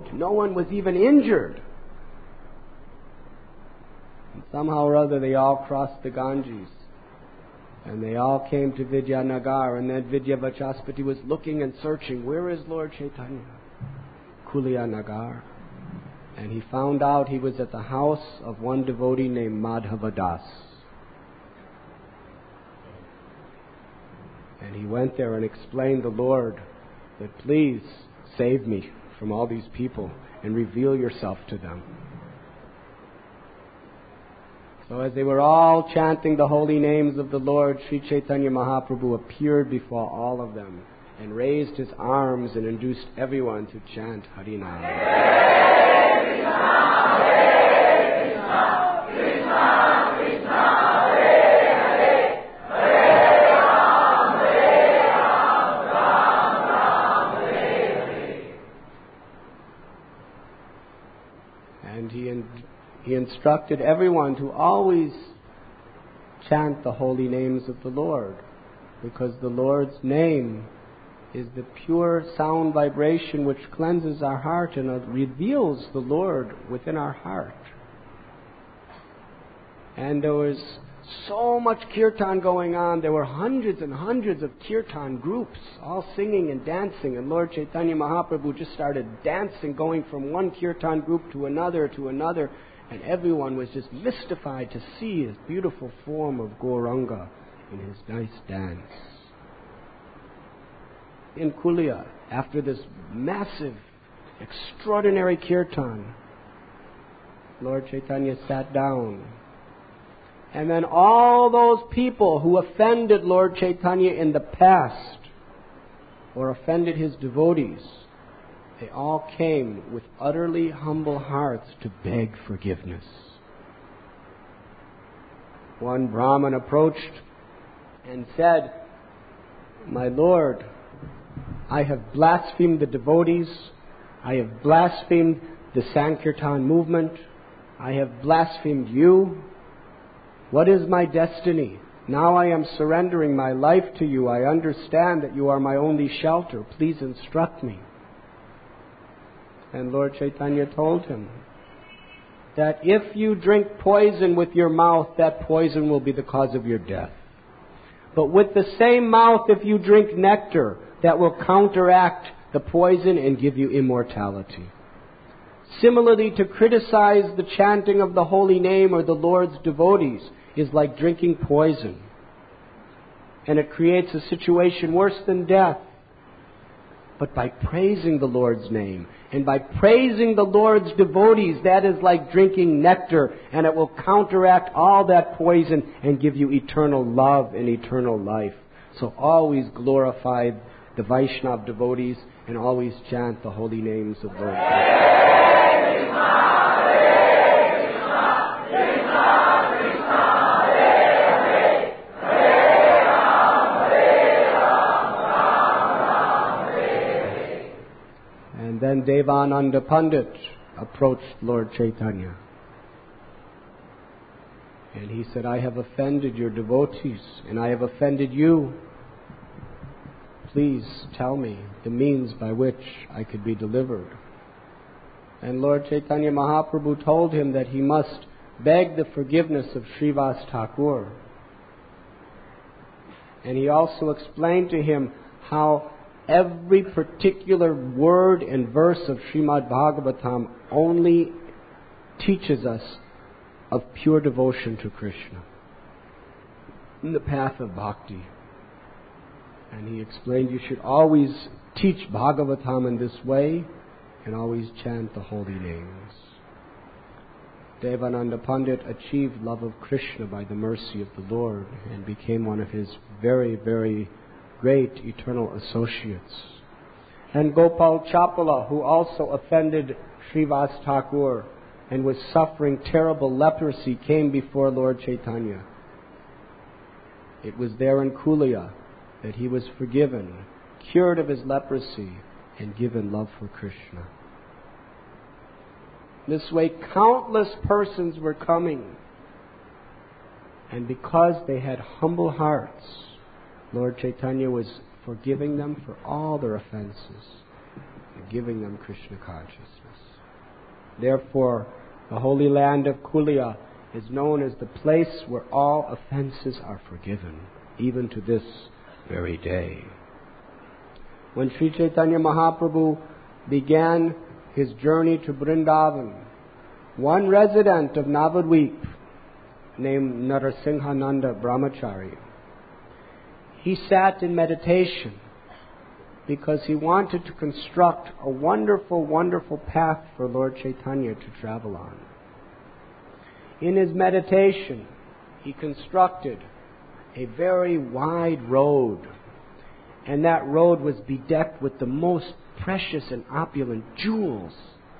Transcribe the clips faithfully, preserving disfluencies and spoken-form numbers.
No one was even injured. And somehow or other they all crossed the Ganges. And they all came to Vidyanagar. And then Vidyavachaspati was looking and searching. Where is Lord Chaitanya? Kulia Nagar. And he found out he was at the house of one devotee named Madhavadas. And he went there and explained the Lord that please save me from all these people and reveal yourself to them. So as they were all chanting the holy names of the Lord, Sri Chaitanya Mahaprabhu appeared before all of them and raised his arms and induced everyone to chant Harinam. Hare Krishna, Hare Krishna, Krishna Krishna, Hare Hare, Hare Ram, Hare Ram, Ram Ram, Hare Hare. And he in, he instructed everyone to always chant the holy names of the Lord, because the Lord's name is the pure sound vibration which cleanses our heart and reveals the Lord within our heart. And there was so much kirtan going on. There were hundreds and hundreds of kirtan groups all singing and dancing, and Lord Chaitanya Mahaprabhu just started dancing, going from one kirtan group to another to another, and everyone was just mystified to see his beautiful form of Gauranga in his nice dance. In Kulia, after this massive, extraordinary kirtan, Lord Chaitanya sat down. And then all those people who offended Lord Chaitanya in the past or offended his devotees, they all came with utterly humble hearts to beg forgiveness. One Brahmin approached and said, "My Lord, I have blasphemed the devotees. I have blasphemed the Sankirtan movement. I have blasphemed you. What is my destiny? Now I am surrendering my life to you. I understand that you are my only shelter. Please instruct me." And Lord Chaitanya told him that if you drink poison with your mouth, that poison will be the cause of your death. But with the same mouth, if you drink nectar, that will counteract the poison and give you immortality. Similarly, to criticize the chanting of the holy name or the Lord's devotees is like drinking poison. And it creates a situation worse than death. But by praising the Lord's name and by praising the Lord's devotees, that is like drinking nectar, and it will counteract all that poison and give you eternal love and eternal life. So always glorify the Vaishnava devotees and always chant the holy names of Lord Krishna. And then Devananda Pandit approached Lord Chaitanya. And he said, "I have offended your devotees, and I have offended you. Please tell me the means by which I could be delivered." And Lord Chaitanya Mahaprabhu told him that he must beg the forgiveness of Srivas Thakur. And he also explained to him how every particular word and verse of Srimad Bhagavatam only teaches us of pure devotion to Krishna in the path of bhakti. And he explained you should always teach Bhagavatam in this way and always chant the holy names. Devananda Pandit achieved love of Krishna by the mercy of the Lord and became one of his very, very great eternal associates. And Gopal Chapala, who also offended Srivas Thakur and was suffering terrible leprosy, came before Lord Chaitanya. It was there in Kulia that he was forgiven, cured of his leprosy, and given love for Krishna. This way, countless persons were coming. And because they had humble hearts, Lord Chaitanya was forgiving them for all their offenses. and giving them Krishna consciousness. Therefore, the holy land of Kulia is known as the place where all offenses are forgiven, even to this very day. When Sri Chaitanya Mahaprabhu began his journey to Vrindavan, one resident of Navadvip named Narasimhananda Brahmachari, he sat in meditation because he wanted to construct a wonderful, wonderful path for Lord Chaitanya to travel on. In his meditation, he constructed a very wide road, and that road was bedecked with the most precious and opulent jewels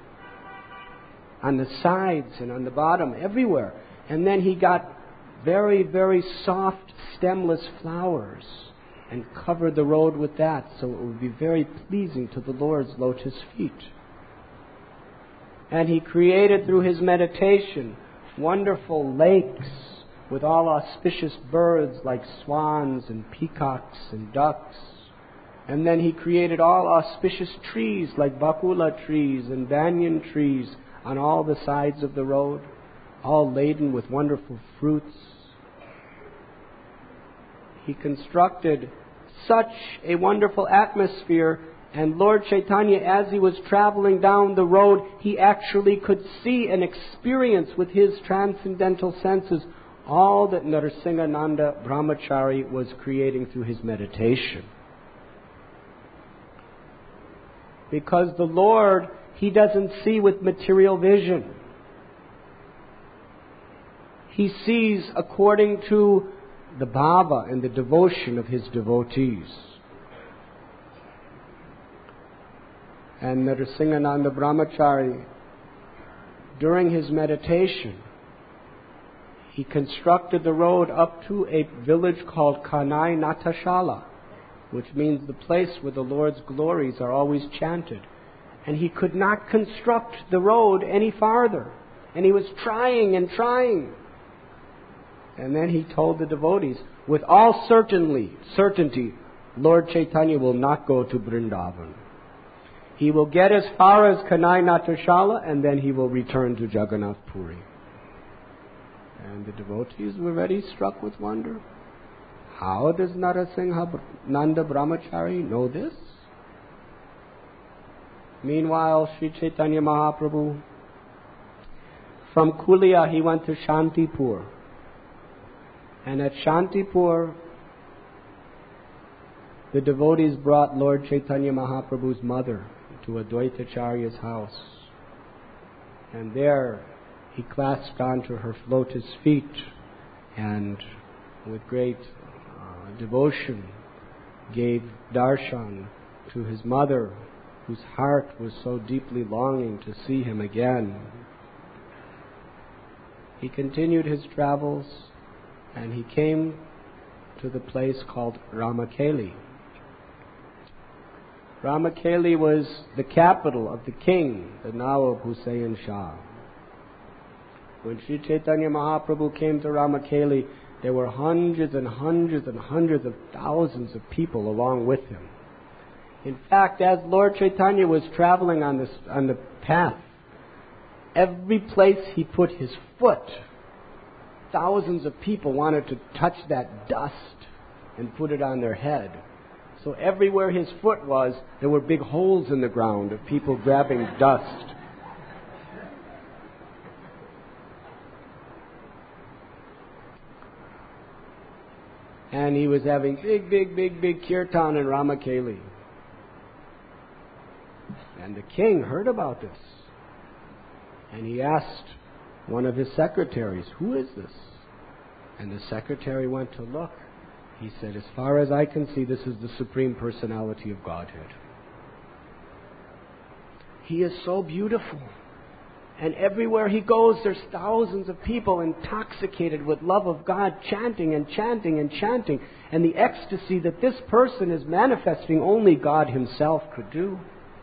on the sides and on the bottom, everywhere. And then he got very, very soft, stemless flowers and covered the road with that, so it would be very pleasing to the Lord's lotus feet. And he created through his meditation wonderful lakes with all auspicious birds like swans and peacocks and ducks. And then he created all auspicious trees like bakula trees and banyan trees on all the sides of the road, all laden with wonderful fruits. He constructed such a wonderful atmosphere, and Lord Chaitanya, as he was traveling down the road, he actually could see and experience with his transcendental senses all that Narasimhananda Brahmachari was creating through his meditation. Because the Lord, he doesn't see with material vision. He sees according to the bhava and the devotion of his devotees. And Narasimhananda Brahmachari, during his meditation, he constructed the road up to a village called Kanai Natashala, which means the place where the Lord's glories are always chanted. And he could not construct the road any farther. And he was trying and trying. And then he told the devotees, with all certainty, certainty, Lord Chaitanya will not go to Vrindavan. He will get as far as Kanai Natashala, and then he will return to Jagannath Puri. And the devotees were very struck with wonder. How does Narasimhananda Brahmachari know this? Meanwhile, Sri Chaitanya Mahaprabhu, from Kulia he went to Shantipur. And at Shantipur, the devotees brought Lord Chaitanya Mahaprabhu's mother to Advaitacharya's house. And there he clasped onto her lotus feet and with great uh, devotion gave darshan to his mother, whose heart was so deeply longing to see him again. He continued his travels and he came to the place called Ramakeli. Ramakeli was the capital of the king, the Nawab Hussain Shah. When Sri Chaitanya Mahaprabhu came to Ramakeli, there were hundreds and hundreds and hundreds of thousands of people along with him. In fact, as Lord Chaitanya was traveling on this on the path, every place he put his foot, thousands of people wanted to touch that dust and put it on their head. So everywhere his foot was, there were big holes in the ground of people grabbing dust. And he was having big, big, big, big kirtan in Ramakeli. And the king heard about this. And he asked one of his secretaries, who is this? And the secretary went to look. He said, as far as I can see, this is the Supreme Personality of Godhead. He is so beautiful. And everywhere he goes, there's thousands of people intoxicated with love of God, chanting and chanting and chanting. And the ecstasy that this person is manifesting, only God himself could do.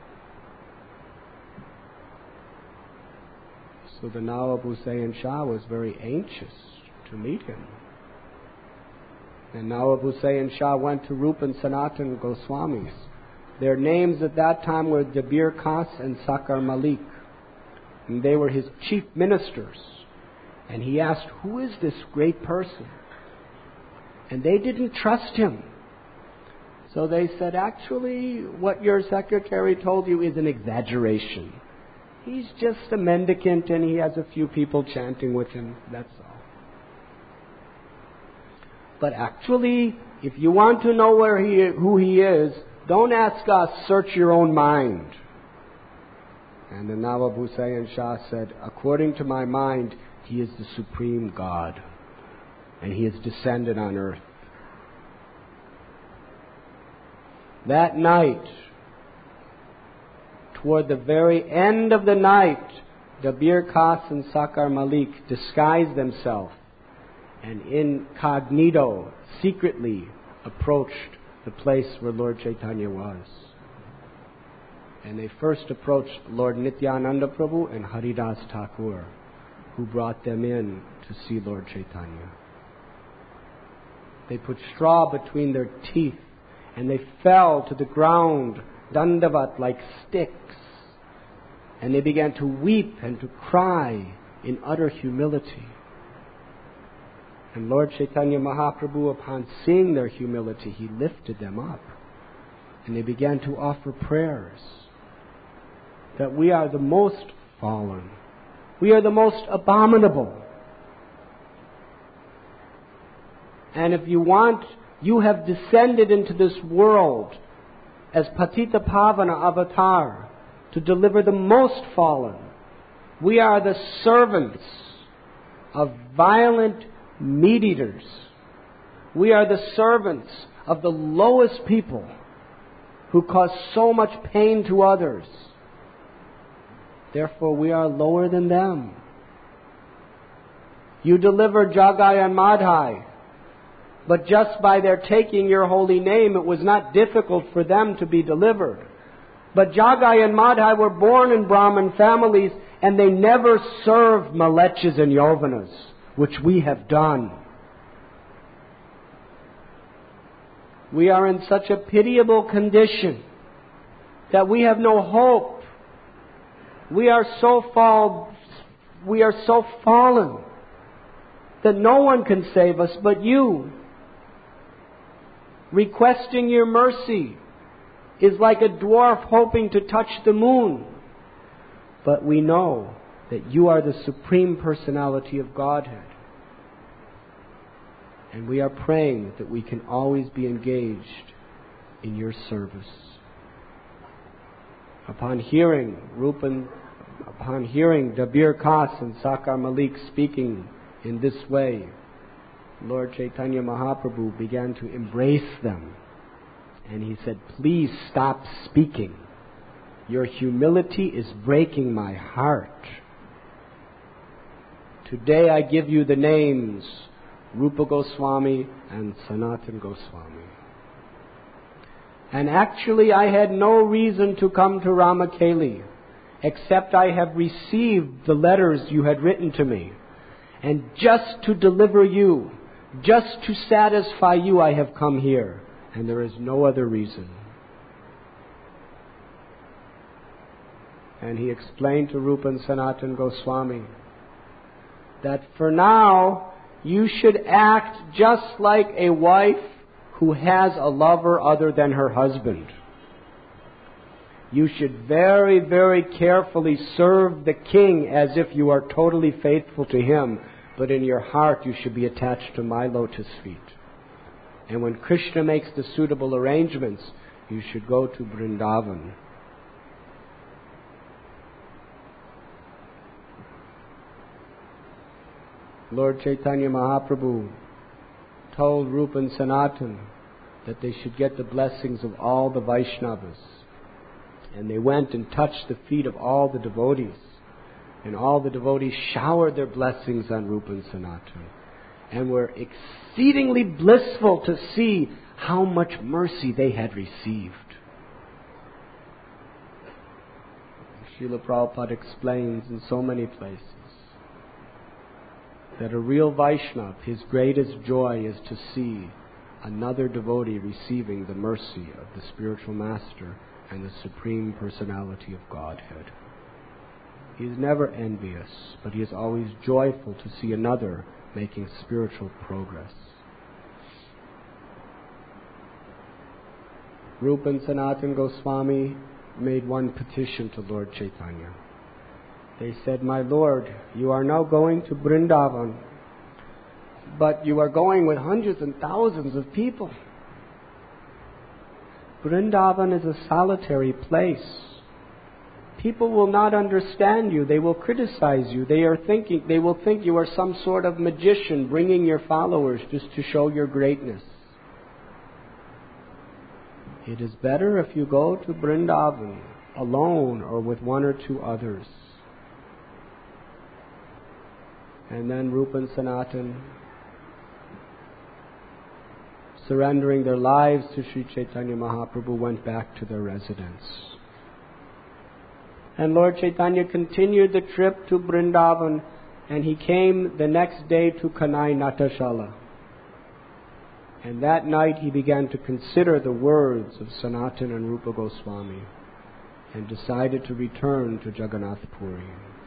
So the Nawab Hussain Shah was very anxious to meet him. And Nawab Hussain Shah went to Rupan Sanatan Goswamis Their names at that time were Dabir Khas and Sakar Malik. And they were his chief ministers. And he asked, who is this great person? And they didn't trust him. So they said, actually, what your secretary told you is an exaggeration. He's just a mendicant and he has a few people chanting with him. That's all. But actually, if you want to know where he, who he is, don't ask us, search your own mind. And the Nawab Hussain Shah said, according to my mind, he is the supreme God. And he has descended on earth. That night, toward the very end of the night, Dabir Khas and Sakar Malik disguised themselves and incognito, secretly approached the place where Lord Chaitanya was. And they first approached Lord Nityananda Prabhu and Haridas Thakur, who brought them in to see Lord Chaitanya. They put straw between their teeth and they fell to the ground, dandavat, like sticks. And they began to weep and to cry in utter humility. And Lord Chaitanya Mahaprabhu, upon seeing their humility, he lifted them up. And they began to offer prayers that we are the most fallen. We are the most abominable. And if you want, you have descended into this world as Patita Pavana avatar to deliver the most fallen. We are the servants of violent meat-eaters. We are the servants of the lowest people who cause so much pain to others. Therefore, we are lower than them. You deliver Jagai and Madhai, but just by their taking your holy name, it was not difficult for them to be delivered. But Jagai and Madhai were born in Brahmin families, and they never served Malechas and Yovanas, which we have done. We are in such a pitiable condition that we have no hope. We are so fall, we are so fallen that no one can save us but you. Requesting your mercy is like a dwarf hoping to touch the moon. But we know that you are the Supreme Personality of Godhead. And we are praying that we can always be engaged in your service. Upon hearing Rupan, upon hearing Dabir Khas and Sakar Malik speaking in this way, Lord Chaitanya Mahaprabhu began to embrace them. And he said, please stop speaking. Your humility is breaking my heart. Today I give you the names Rupa Goswami and Sanatan Goswami. And actually I had no reason to come to Ramakeli, except I have received the letters you had written to me. And just to deliver you, just to satisfy you, I have come here. And there is no other reason. And he explained to Rupa and Sanatan Goswami that for now, you should act just like a wife who has a lover other than her husband. You should very, very carefully serve the king as if you are totally faithful to him, but in your heart you should be attached to my lotus feet. And when Krishna makes the suitable arrangements, you should go to Vrindavan. Lord Chaitanya Mahaprabhu told Rupa and Sanatan that they should get the blessings of all the Vaishnavas. And they went and touched the feet of all the devotees. And all the devotees showered their blessings on Rupa and Sanatan. And were exceedingly blissful to see how much mercy they had received. Srila Prabhupada explains in so many places that a real Vaishnava, his greatest joy is to see another devotee receiving the mercy of the spiritual master and the Supreme Personality of Godhead. He is never envious, but he is always joyful to see another making spiritual progress. Rupa and Sanatana Goswami made one petition to Lord Chaitanya. They said, "My Lord, you are now going to Vrindavan, but you are going with hundreds and thousands of people. Vrindavan is a solitary place. People will not understand you. They will criticize you. They are thinking, they will think you are some sort of magician bringing your followers just to show your greatness. It is better if you go to Vrindavan alone or with one or two others." And then Rupa and Sanatan, surrendering their lives to Sri Chaitanya Mahaprabhu, went back to their residence. And Lord Chaitanya continued the trip to Vrindavan, and he came the next day to Kanai Natashala. And that night he began to consider the words of Sanatana and Rupa Goswami and decided to return to Jagannath Puri.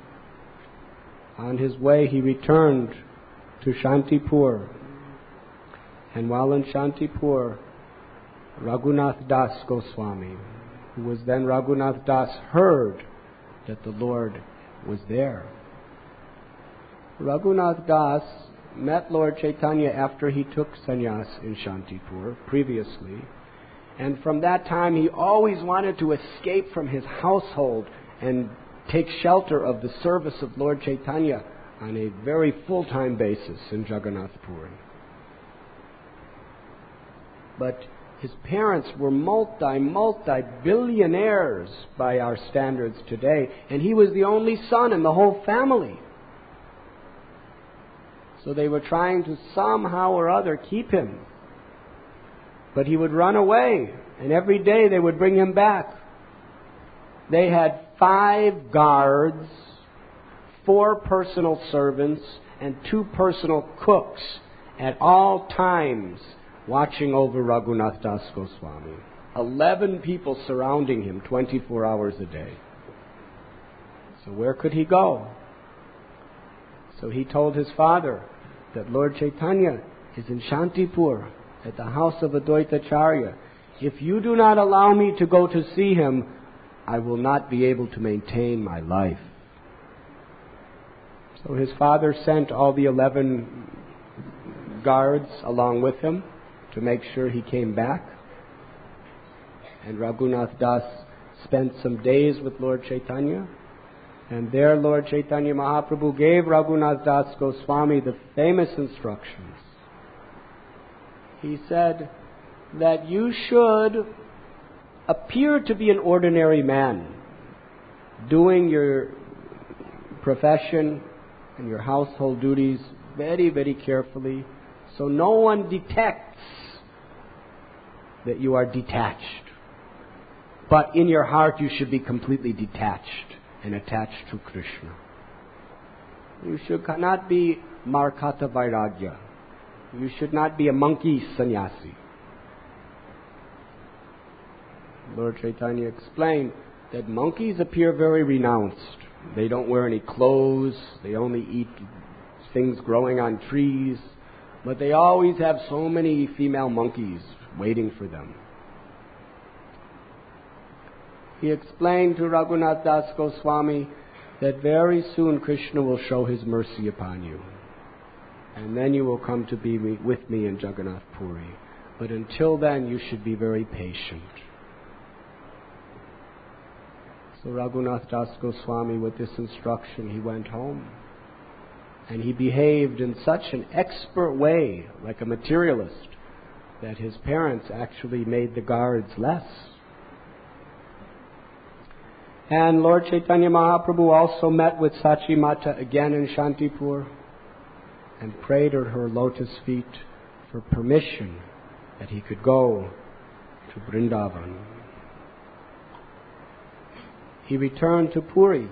On his way he returned to Shantipur. And while in Shantipur, Raghunath Das Goswami, who was then Raghunath Das, heard that the Lord was there. Raghunath Das met Lord Chaitanya after he took sannyas in Shantipur previously, and from that time he always wanted to escape from his household and take shelter of the service of Lord Chaitanya on a very full-time basis in Jagannath Puri. But his parents were multi, multi-billionaires by our standards today, and he was the only son in the whole family. So they were trying to somehow or other keep him. But he would run away, and every day they would bring him back. They had five guards, four personal servants, and two personal cooks at all times watching over Raghunath Das Goswami. Eleven people surrounding him twenty-four hours a day. So where could he go? So he told his father that Lord Chaitanya is in Shantipur at the house of Advaitacharya. If you do not allow me to go to see him, I will not be able to maintain my life. So his father sent all the eleven guards along with him to make sure he came back. And Raghunath Das spent some days with Lord Chaitanya. And there Lord Chaitanya Mahaprabhu gave Raghunath Das Goswami the famous instructions. He said that you should appear to be an ordinary man, doing your profession and your household duties very, very carefully, so no one detects that you are detached. But in your heart you should be completely detached and attached to Krishna. You should not be Markata Vairagya. You should not be a monkey sannyasi. Lord Chaitanya explained that monkeys appear very renounced. They don't wear any clothes. They only eat things growing on trees. But they always have so many female monkeys waiting for them. He explained to Raghunath Das Goswami that very soon Krishna will show his mercy upon you. And then you will come to be with me in Jagannath Puri. But until then, you should be very patient. So Raghunath Das Goswami, with this instruction, he went home. And he behaved in such an expert way, like a materialist, that his parents actually made the guards less. And Lord Chaitanya Mahaprabhu also met with Sachi Mata again in Shantipur and prayed at her lotus feet for permission that he could go to Vrindavan. He returned to Puri,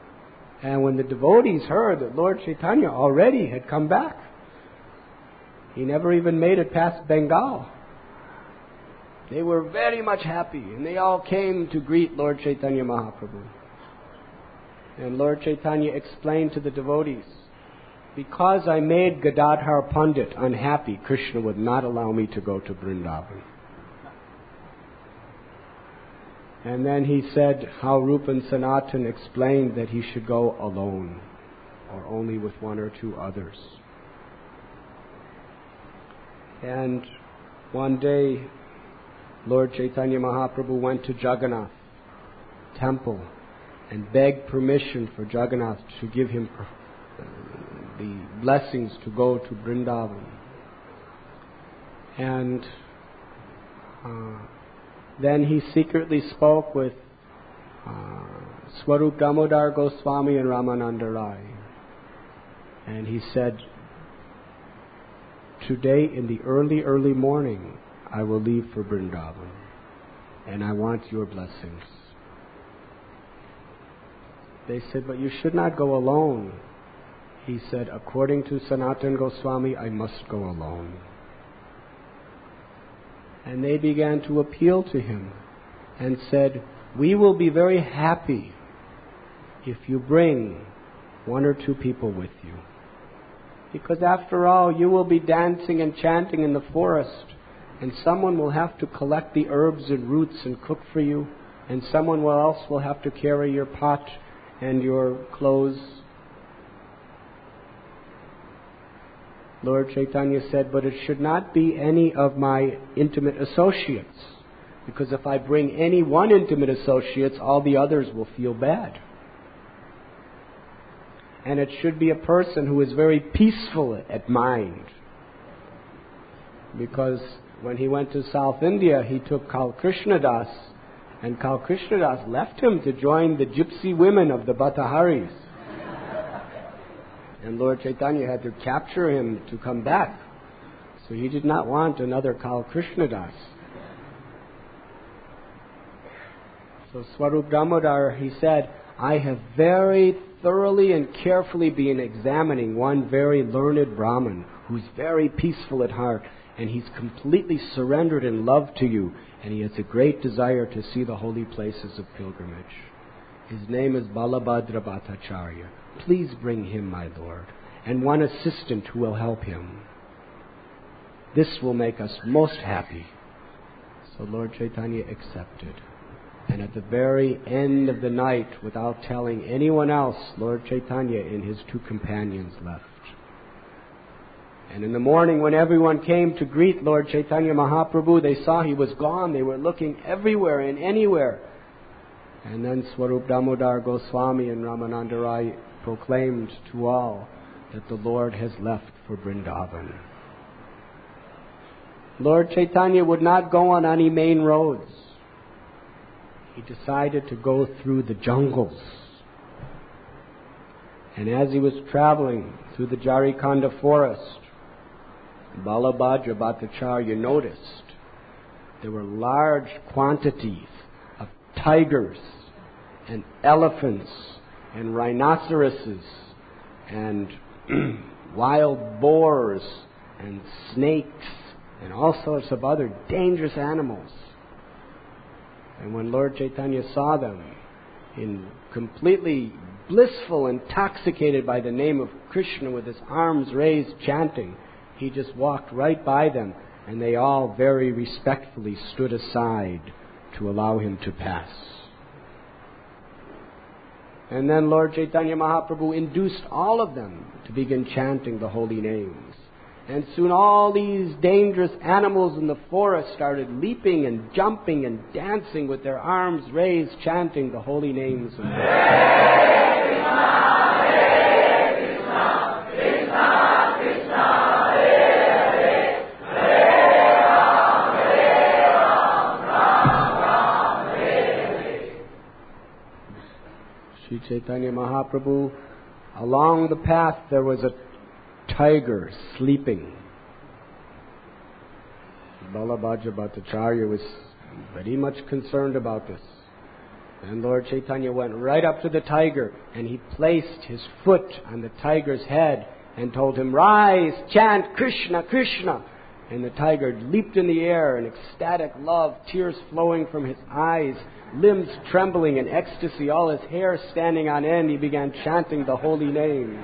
and when the devotees heard that Lord Chaitanya already had come back, He never even made it past Bengal. They were very much happy, and they all came to greet Lord Chaitanya Mahaprabhu. And Lord Chaitanya explained to the devotees, because I made Gadadhar Pandit unhappy, Krishna would not allow me to go to Vrindavan. And then he said how Rupan Sanatan explained that he should go alone, or only with one or two others. And one day, Lord Chaitanya Mahaprabhu went to Jagannath temple and begged permission for Jagannath to give him the blessings to go to Vrindavan. And uh, then he secretly spoke with uh, Swarup Damodar Goswami and Ramananda Rai. And he said, today in the early, early morning, I will leave for Vrindavan, and I want your blessings. They said, but you should not go alone. He said, according to Sanatan Goswami, I must go alone. And they began to appeal to him and said, we will be very happy if you bring one or two people with you. Because after all, you will be dancing and chanting in the forest, and someone will have to collect the herbs and roots and cook for you, and someone else will have to carry your pot and your clothes. Lord Chaitanya said, but it should not be any of my intimate associates, because if I bring any one intimate associate, all the others will feel bad. And it should be a person who is very peaceful at mind. Because when he went to South India, he took Kal Krishnadas, and Kal Krishnadas left him to join the gypsy women of the Bhataharis. And Lord Chaitanya had to capture him to come back. So he did not want another Kal Krishnadas. So Swarup Damodar, he said, I have very thoroughly and carefully been examining one very learned Brahmin who's very peaceful at heart, and he's completely surrendered in love to you, and he has a great desire to see the holy places of pilgrimage. His name is Balabhadra Bhattacharya. Please bring him, my Lord, and one assistant who will help him. This will make us most happy. So Lord Chaitanya accepted. And at the very end of the night, without telling anyone else, Lord Chaitanya and his two companions left. And in the morning, when everyone came to greet Lord Chaitanya Mahaprabhu, they saw he was gone. They were looking everywhere and anywhere. And then Swarup Damodar Goswami and Ramananda Rai proclaimed to all that the Lord has left for Vrindavan. Lord Chaitanya would not go on any main roads. He decided to go through the jungles. And as he was traveling through the Jarikanda forest, Balabhadra Bhattacharya noticed there were large quantities of tigers and elephants and rhinoceroses and wild boars and snakes and all sorts of other dangerous animals. And when Lord Chaitanya saw them, in completely blissful, intoxicated by the name of Krishna, with his arms raised chanting, he just walked right by them, and they all very respectfully stood aside to allow him to pass. And then Lord Chaitanya Mahaprabhu induced all of them to begin chanting the holy names. And soon all these dangerous animals in the forest started leaping and jumping and dancing with their arms raised, chanting the holy names of God. Sri Chaitanya Mahaprabhu, along the path there was a tiger sleeping. Balabhadra Bhattacharya was very much concerned about this. And Lord Chaitanya went right up to the tiger, and he placed his foot on the tiger's head, and told him, "Rise, chant Krishna, Krishna." And the tiger leaped in the air in ecstatic love, tears flowing from his eyes, limbs trembling in ecstasy, all his hair standing on end. He began chanting the holy names.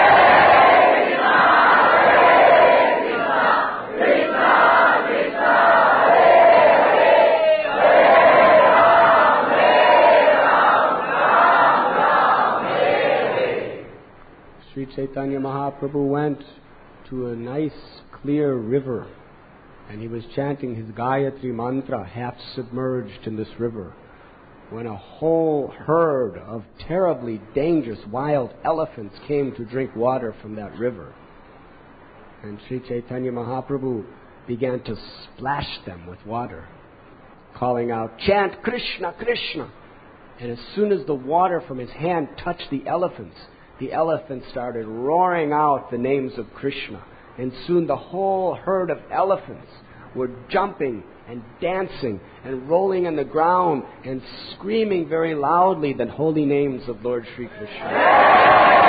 Sri Chaitanya Mahaprabhu went to a nice clear river, and he was chanting his Gayatri mantra, half submerged in this river, when a whole herd of terribly dangerous wild elephants came to drink water from that river. And Sri Chaitanya Mahaprabhu began to splash them with water, calling out, "Chant Krishna, Krishna." And as soon as the water from his hand touched the elephants, the elephants started roaring out the names of Krishna. And soon the whole herd of elephants were jumping and dancing and rolling on the ground and screaming very loudly the holy names of Lord Sri Krishna.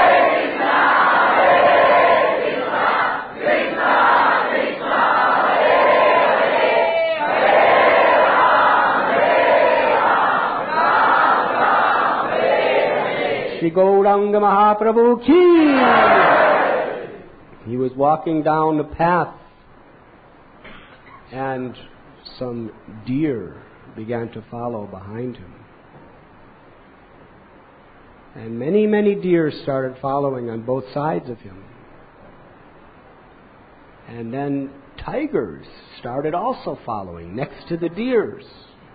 Shri Gauranga Mahaprabhu ki! He was walking down the path, and some deer began to follow behind him. And many, many deer started following on both sides of him. And then tigers started also following next to the deers.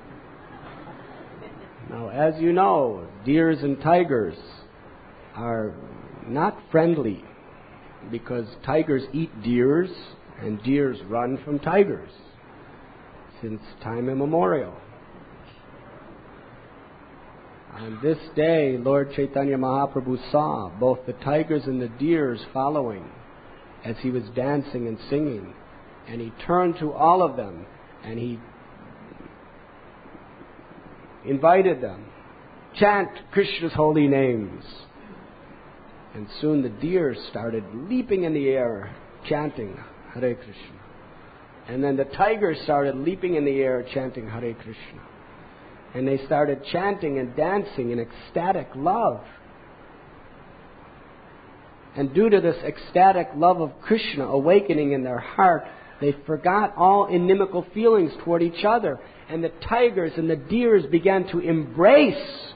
Now, as you know, deers and tigers are not friendly, because tigers eat deers and deers run from tigers since time immemorial. On this day, Lord Chaitanya Mahaprabhu saw both the tigers and the deers following as he was dancing and singing, and he turned to all of them and he invited them, "Chant Krishna's holy names." And soon the deer started leaping in the air, chanting Hare Krishna. And then the tigers started leaping in the air, chanting Hare Krishna. And they started chanting and dancing in ecstatic love. And due to this ecstatic love of Krishna awakening in their heart, they forgot all inimical feelings toward each other. And the tigers and the deers began to embrace.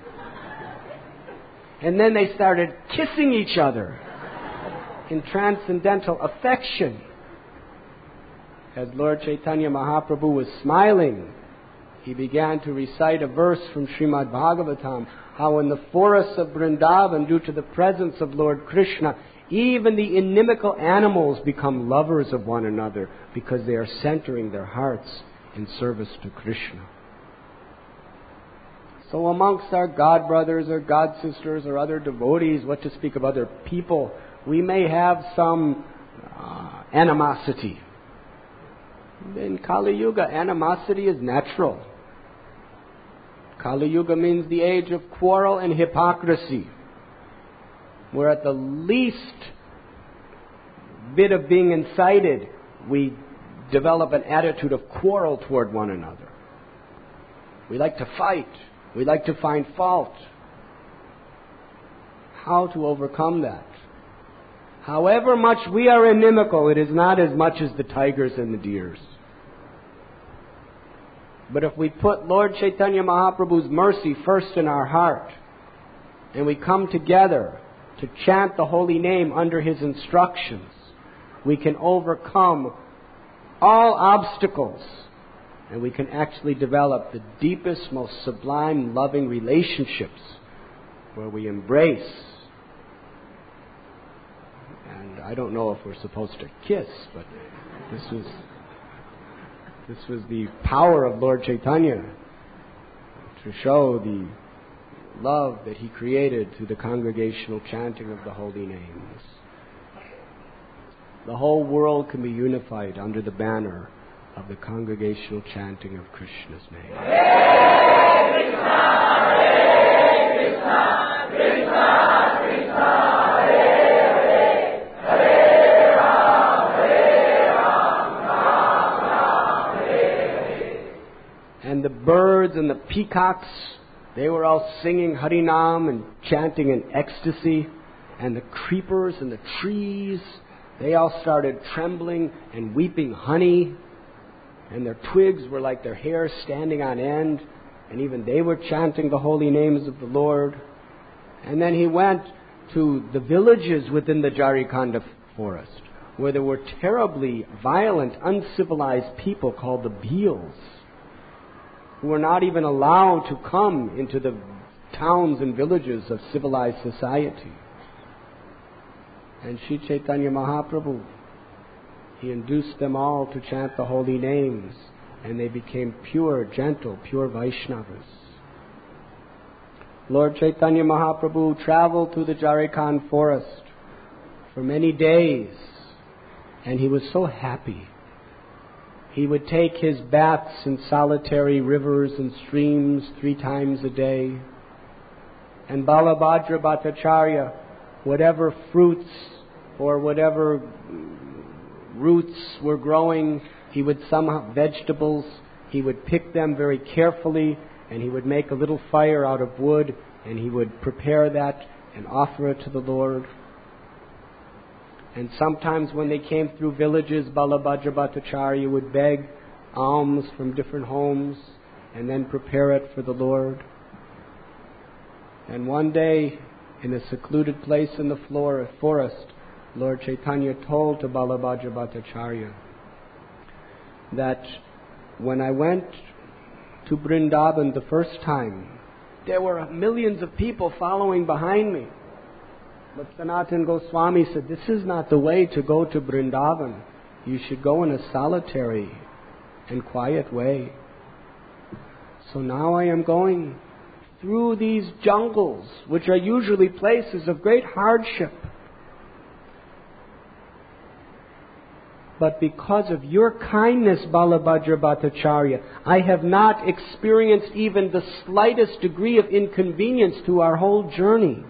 And then they started kissing each other in transcendental affection. As Lord Chaitanya Mahaprabhu was smiling, he began to recite a verse from Srimad Bhagavatam, how in the forests of Vrindavan, due to the presence of Lord Krishna, even the inimical animals become lovers of one another because they are centering their hearts in service to Krishna. So amongst our god brothers or god sisters or other devotees, what to speak of other people, we may have some uh, animosity. In Kali Yuga, animosity is natural. Kali Yuga means the age of quarrel and hypocrisy, where at the least bit of being incited, we develop an attitude of quarrel toward one another. We like to fight. We like to find fault. How to overcome that? However much we are inimical, it is not as much as the tigers and the deers. But if we put Lord Chaitanya Mahaprabhu's mercy first in our heart, and we come together to chant the holy name under his instructions, we can overcome all obstacles, and we can actually develop the deepest, most sublime, loving relationships where we embrace. And I don't know if we're supposed to kiss, but this was this was the power of Lord Chaitanya to show the love that he created through the congregational chanting of the holy names. The whole world can be unified under the banner of the congregational chanting of Krishna's name. Hare Krishna, Hare Krishna, Krishna Krishna, Hare Hare, peacocks, they were all singing Harinam and chanting in ecstasy. And the creepers and the trees, they all started trembling and weeping honey. And their twigs were like their hair standing on end. And even they were chanting the holy names of the Lord. And then he went to the villages within the Jharikanda forest, where there were terribly violent, uncivilized people called the Bhils, who were not even allowed to come into the towns and villages of civilized society. And Sri Chaitanya Mahaprabhu, he induced them all to chant the holy names, and they became pure, gentle, pure Vaishnavas. Lord Chaitanya Mahaprabhu traveled through the Jharikand forest for many days, and he was so happy. He would take his baths in solitary rivers and streams three times a day. And Balabhadra Bhattacharya, whatever fruits or whatever roots were growing, he would somehow, vegetables, he would pick them very carefully, and he would make a little fire out of wood, and he would prepare that and offer it to the Lord. And sometimes when they came through villages, Balabhadra Bhattacharya would beg alms from different homes and then prepare it for the Lord. And one day, in a secluded place in the floor, forest, Lord Chaitanya told to Balabhadra Bhattacharya that when I went to Vrindavan the first time, there were millions of people following behind me. But Sanatana Goswami said, this is not the way to go to Vrindavan. You should go in a solitary and quiet way. So now I am going through these jungles, which are usually places of great hardship. But because of your kindness, Balabhadra Bhattacharya, I have not experienced even the slightest degree of inconvenience through our whole journey.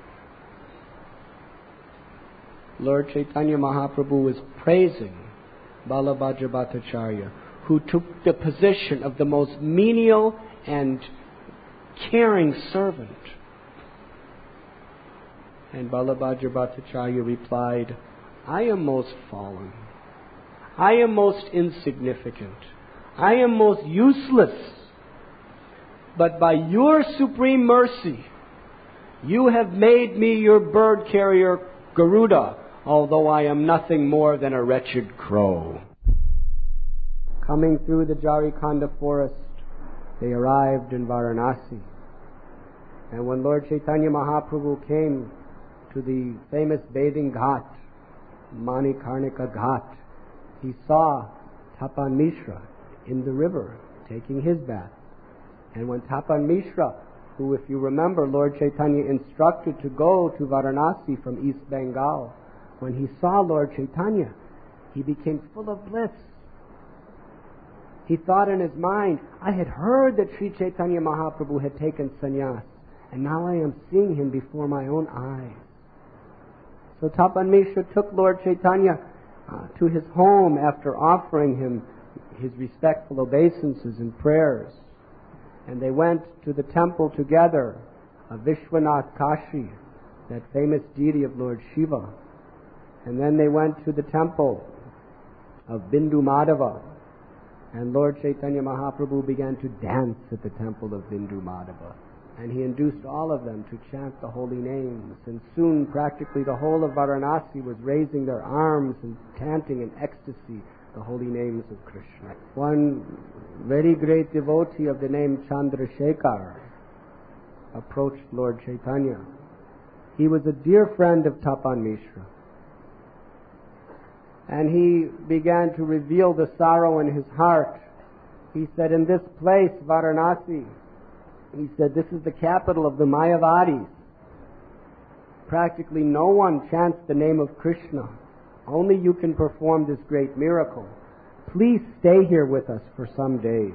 Lord Chaitanya Mahaprabhu was praising Balabhadra Bhattacharya, who took the position of the most menial and caring servant. And Balabhadra Bhattacharya replied, I am most fallen. I am most insignificant. I am most useless. But by your supreme mercy, you have made me your bird carrier, Garuda, although I am nothing more than a wretched crow. Coming through the Jharikanda forest, they arrived in Varanasi. And when Lord Chaitanya Mahaprabhu came to the famous bathing ghat, Manikarnika Ghat, he saw Tapan Mishra in the river taking his bath. And when Tapan Mishra, who, if you remember, Lord Chaitanya instructed to go to Varanasi from East Bengal, when he saw Lord Chaitanya, he became full of bliss. He thought in his mind, I had heard that Sri Chaitanya Mahaprabhu had taken sannyas, and now I am seeing him before my own eyes. So Tapan Mishra took Lord Chaitanya uh, to his home after offering him his respectful obeisances and prayers. And they went to the temple together of Vishwanath Kashi, that famous deity of Lord Shiva. And then they went to the temple of Bindu Madhava. And Lord Chaitanya Mahaprabhu began to dance at the temple of Bindu Madhava. And he induced all of them to chant the holy names. And soon practically the whole of Varanasi was raising their arms and chanting in ecstasy the holy names of Krishna. One very great devotee of the name Chandrasekhar approached Lord Chaitanya. He was a dear friend of Tapan Mishra. And he began to reveal the sorrow in his heart. He said, in this place, Varanasi, he said, this is the capital of the Mayavadis. Practically no one chants the name of Krishna. Only you can perform this great miracle. Please stay here with us for some days.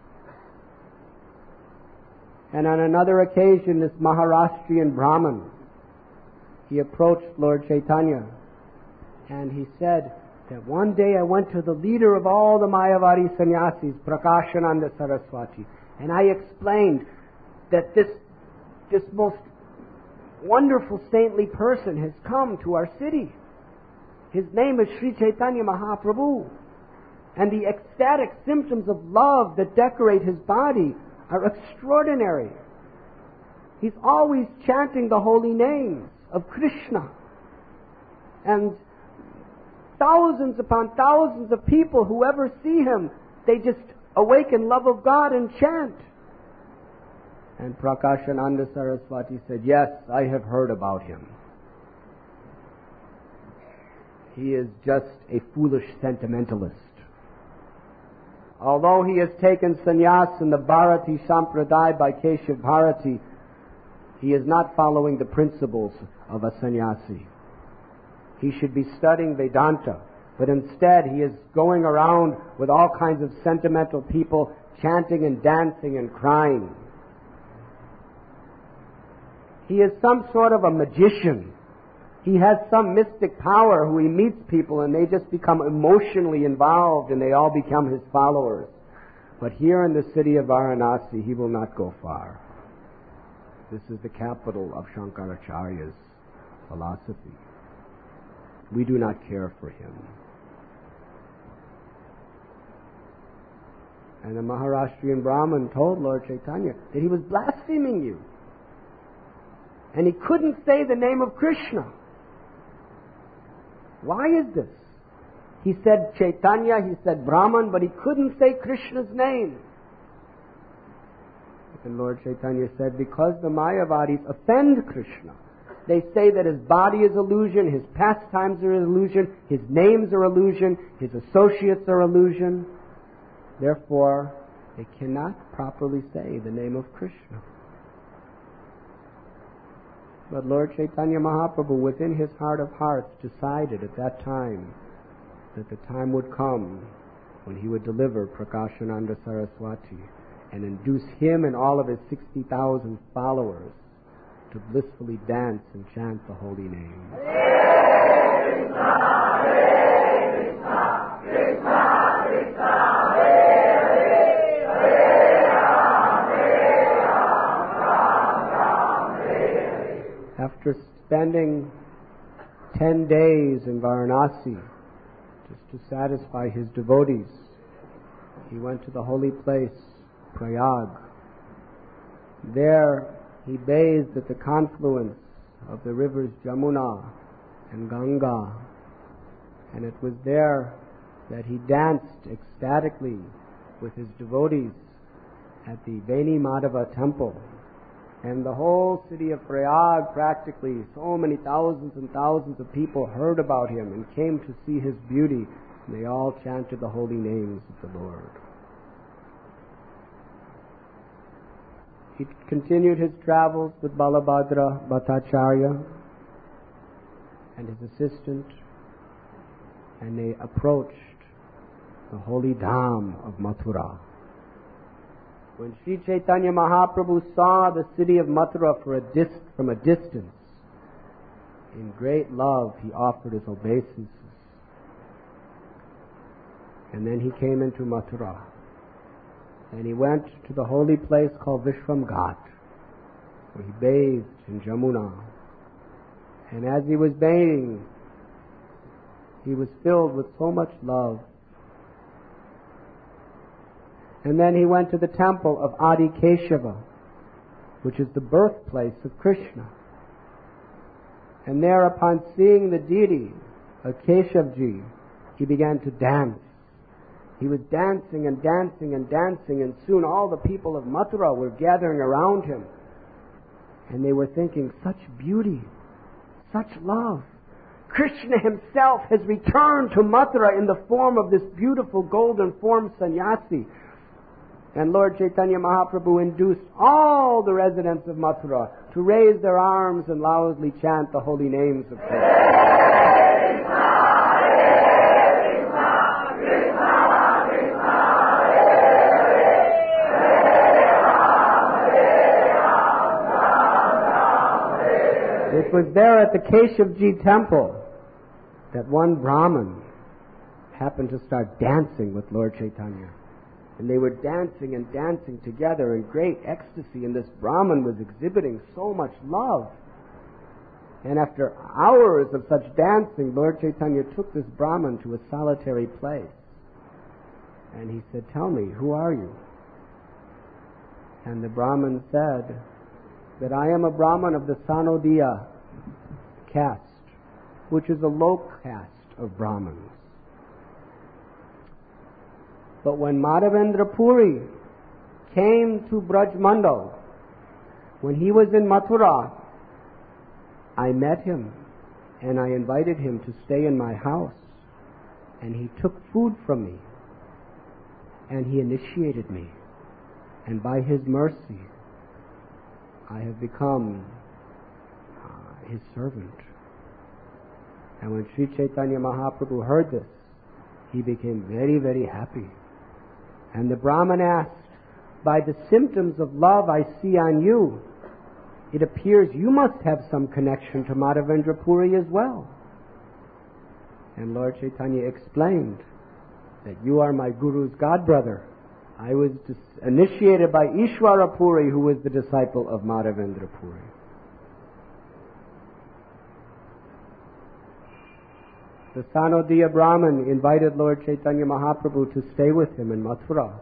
And on another occasion, this Maharashtrian Brahmin, he approached Lord Chaitanya, and he said that one day I went to the leader of all the Mayavadi sannyasis, Prakashananda Saraswati, And I explained that this, this most wonderful saintly person has come to our city. His name is Sri Chaitanya Mahaprabhu. And the ecstatic symptoms of love that decorate his body are extraordinary. He's always chanting the holy names of Krishna. And thousands upon thousands of people who ever see him, they just awaken love of God and chant. And Prakashananda Saraswati said, yes, I have heard about him. He is just a foolish sentimentalist. Although he has taken sannyas in the Bharati Sampradaya by Keshav Bharati, he is not following the principles of a sannyasi. He should be studying Vedanta, but instead he is going around with all kinds of sentimental people, chanting and dancing and crying. He is some sort of a magician. He has some mystic power who he meets people and they just become emotionally involved and they all become his followers. But here in the city of Varanasi, he will not go far. This is the capital of Shankaracharya's philosophy. We do not care for him. And the Maharashtrian Brahmin told Lord Chaitanya that he was blaspheming you. And he couldn't say the name of Krishna. Why is this? He said Chaitanya, he said Brahman, but he couldn't say Krishna's name. And Lord Chaitanya said, because the Mayavadis offend Krishna. They say that his body is illusion, his pastimes are illusion, his names are illusion, his associates are illusion. Therefore, they cannot properly say the name of Krishna. But Lord Chaitanya Mahaprabhu, within his heart of hearts, decided at that time that the time would come when he would deliver Prakashananda Saraswati and induce him and all of his sixty thousand followers to blissfully dance and chant the holy name. Hare Krishna, Hare Krishna, Krishna Krishna, Hare Hare, Hare Ram, Ram Ram, Hare. After spending ten days in Varanasi just to satisfy his devotees, he went to the holy place, Prayag. There he bathed at the confluence of the rivers Jamuna and Ganga, and it was there that he danced ecstatically with his devotees at the Veni Madhava temple. And the whole city of Prayag, practically, so many thousands and thousands of people heard about him and came to see his beauty, and they all chanted the holy names of the Lord. He continued his travels with Balabhadra Bhattacharya and his assistant, and they approached the holy Dham of Mathura. When Sri Chaitanya Mahaprabhu saw the city of Mathura for a dis- from a distance, in great love he offered his obeisances. And then he came into Mathura. And he went to the holy place called Vishram Ghat, where he bathed in Jamuna. And as he was bathing, he was filled with so much love. And then he went to the temple of Adi Keshava, which is the birthplace of Krishna. And there, upon seeing the deity of Keshavji, he began to dance. He was dancing and dancing and dancing, and soon all the people of Mathura were gathering around him. And they were thinking, such beauty, such love. Krishna himself has returned to Mathura in the form of this beautiful golden form sannyasi. And Lord Chaitanya Mahaprabhu induced all the residents of Mathura to raise their arms and loudly chant the holy names of Krishna. It was there at the Keshavji temple that one Brahmin happened to start dancing with Lord Chaitanya. And they were dancing and dancing together in great ecstasy, and this Brahman was exhibiting so much love. And after hours of such dancing, Lord Chaitanya took this Brahman to a solitary place. And he said, "Tell me, who are you?" And the Brahman said that I am a Brahman of the Sanodiya caste, which is a low caste of Brahmins. But when Madhavendra Puri came to Braj Mandal, when he was in Mathura, I met him and I invited him to stay in my house, and he took food from me and he initiated me, and by his mercy I have become uh, his servant. And when Sri Chaitanya Mahaprabhu heard this, he became very, very happy. And the Brahman asked, "By the symptoms of love I see on you, it appears you must have some connection to Madhavendra Puri as well." And Lord Chaitanya explained that you are my Guru's godbrother. I was initiated by Ishwara Puri, who was the disciple of Madhavendra Puri. The Sanodiya Brahman invited Lord Chaitanya Mahaprabhu to stay with him in Mathura.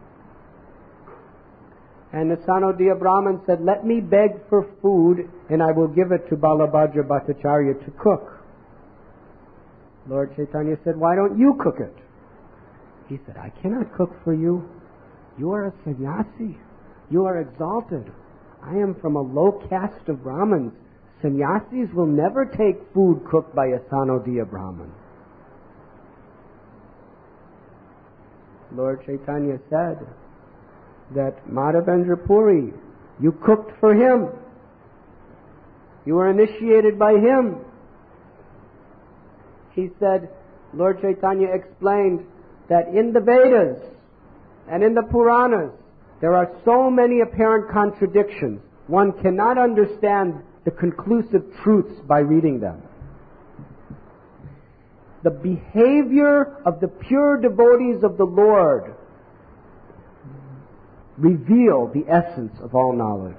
And the Sanodiya Brahman said, "Let me beg for food and I will give it to Balabhadra Bhattacharya to cook." Lord Chaitanya said, "Why don't you cook it?" He said, "I cannot cook for you. You are a sannyasi. You are exalted. I am from a low caste of Brahmins. Sannyasis will never take food cooked by a Sanodiya Brahman." Lord Chaitanya said that Madhavendra Puri, you cooked for him. You were initiated by him. He said, Lord Chaitanya explained that in the Vedas and in the Puranas, there are so many apparent contradictions. One cannot understand the conclusive truths by reading them. The behavior of the pure devotees of the Lord reveal the essence of all knowledge.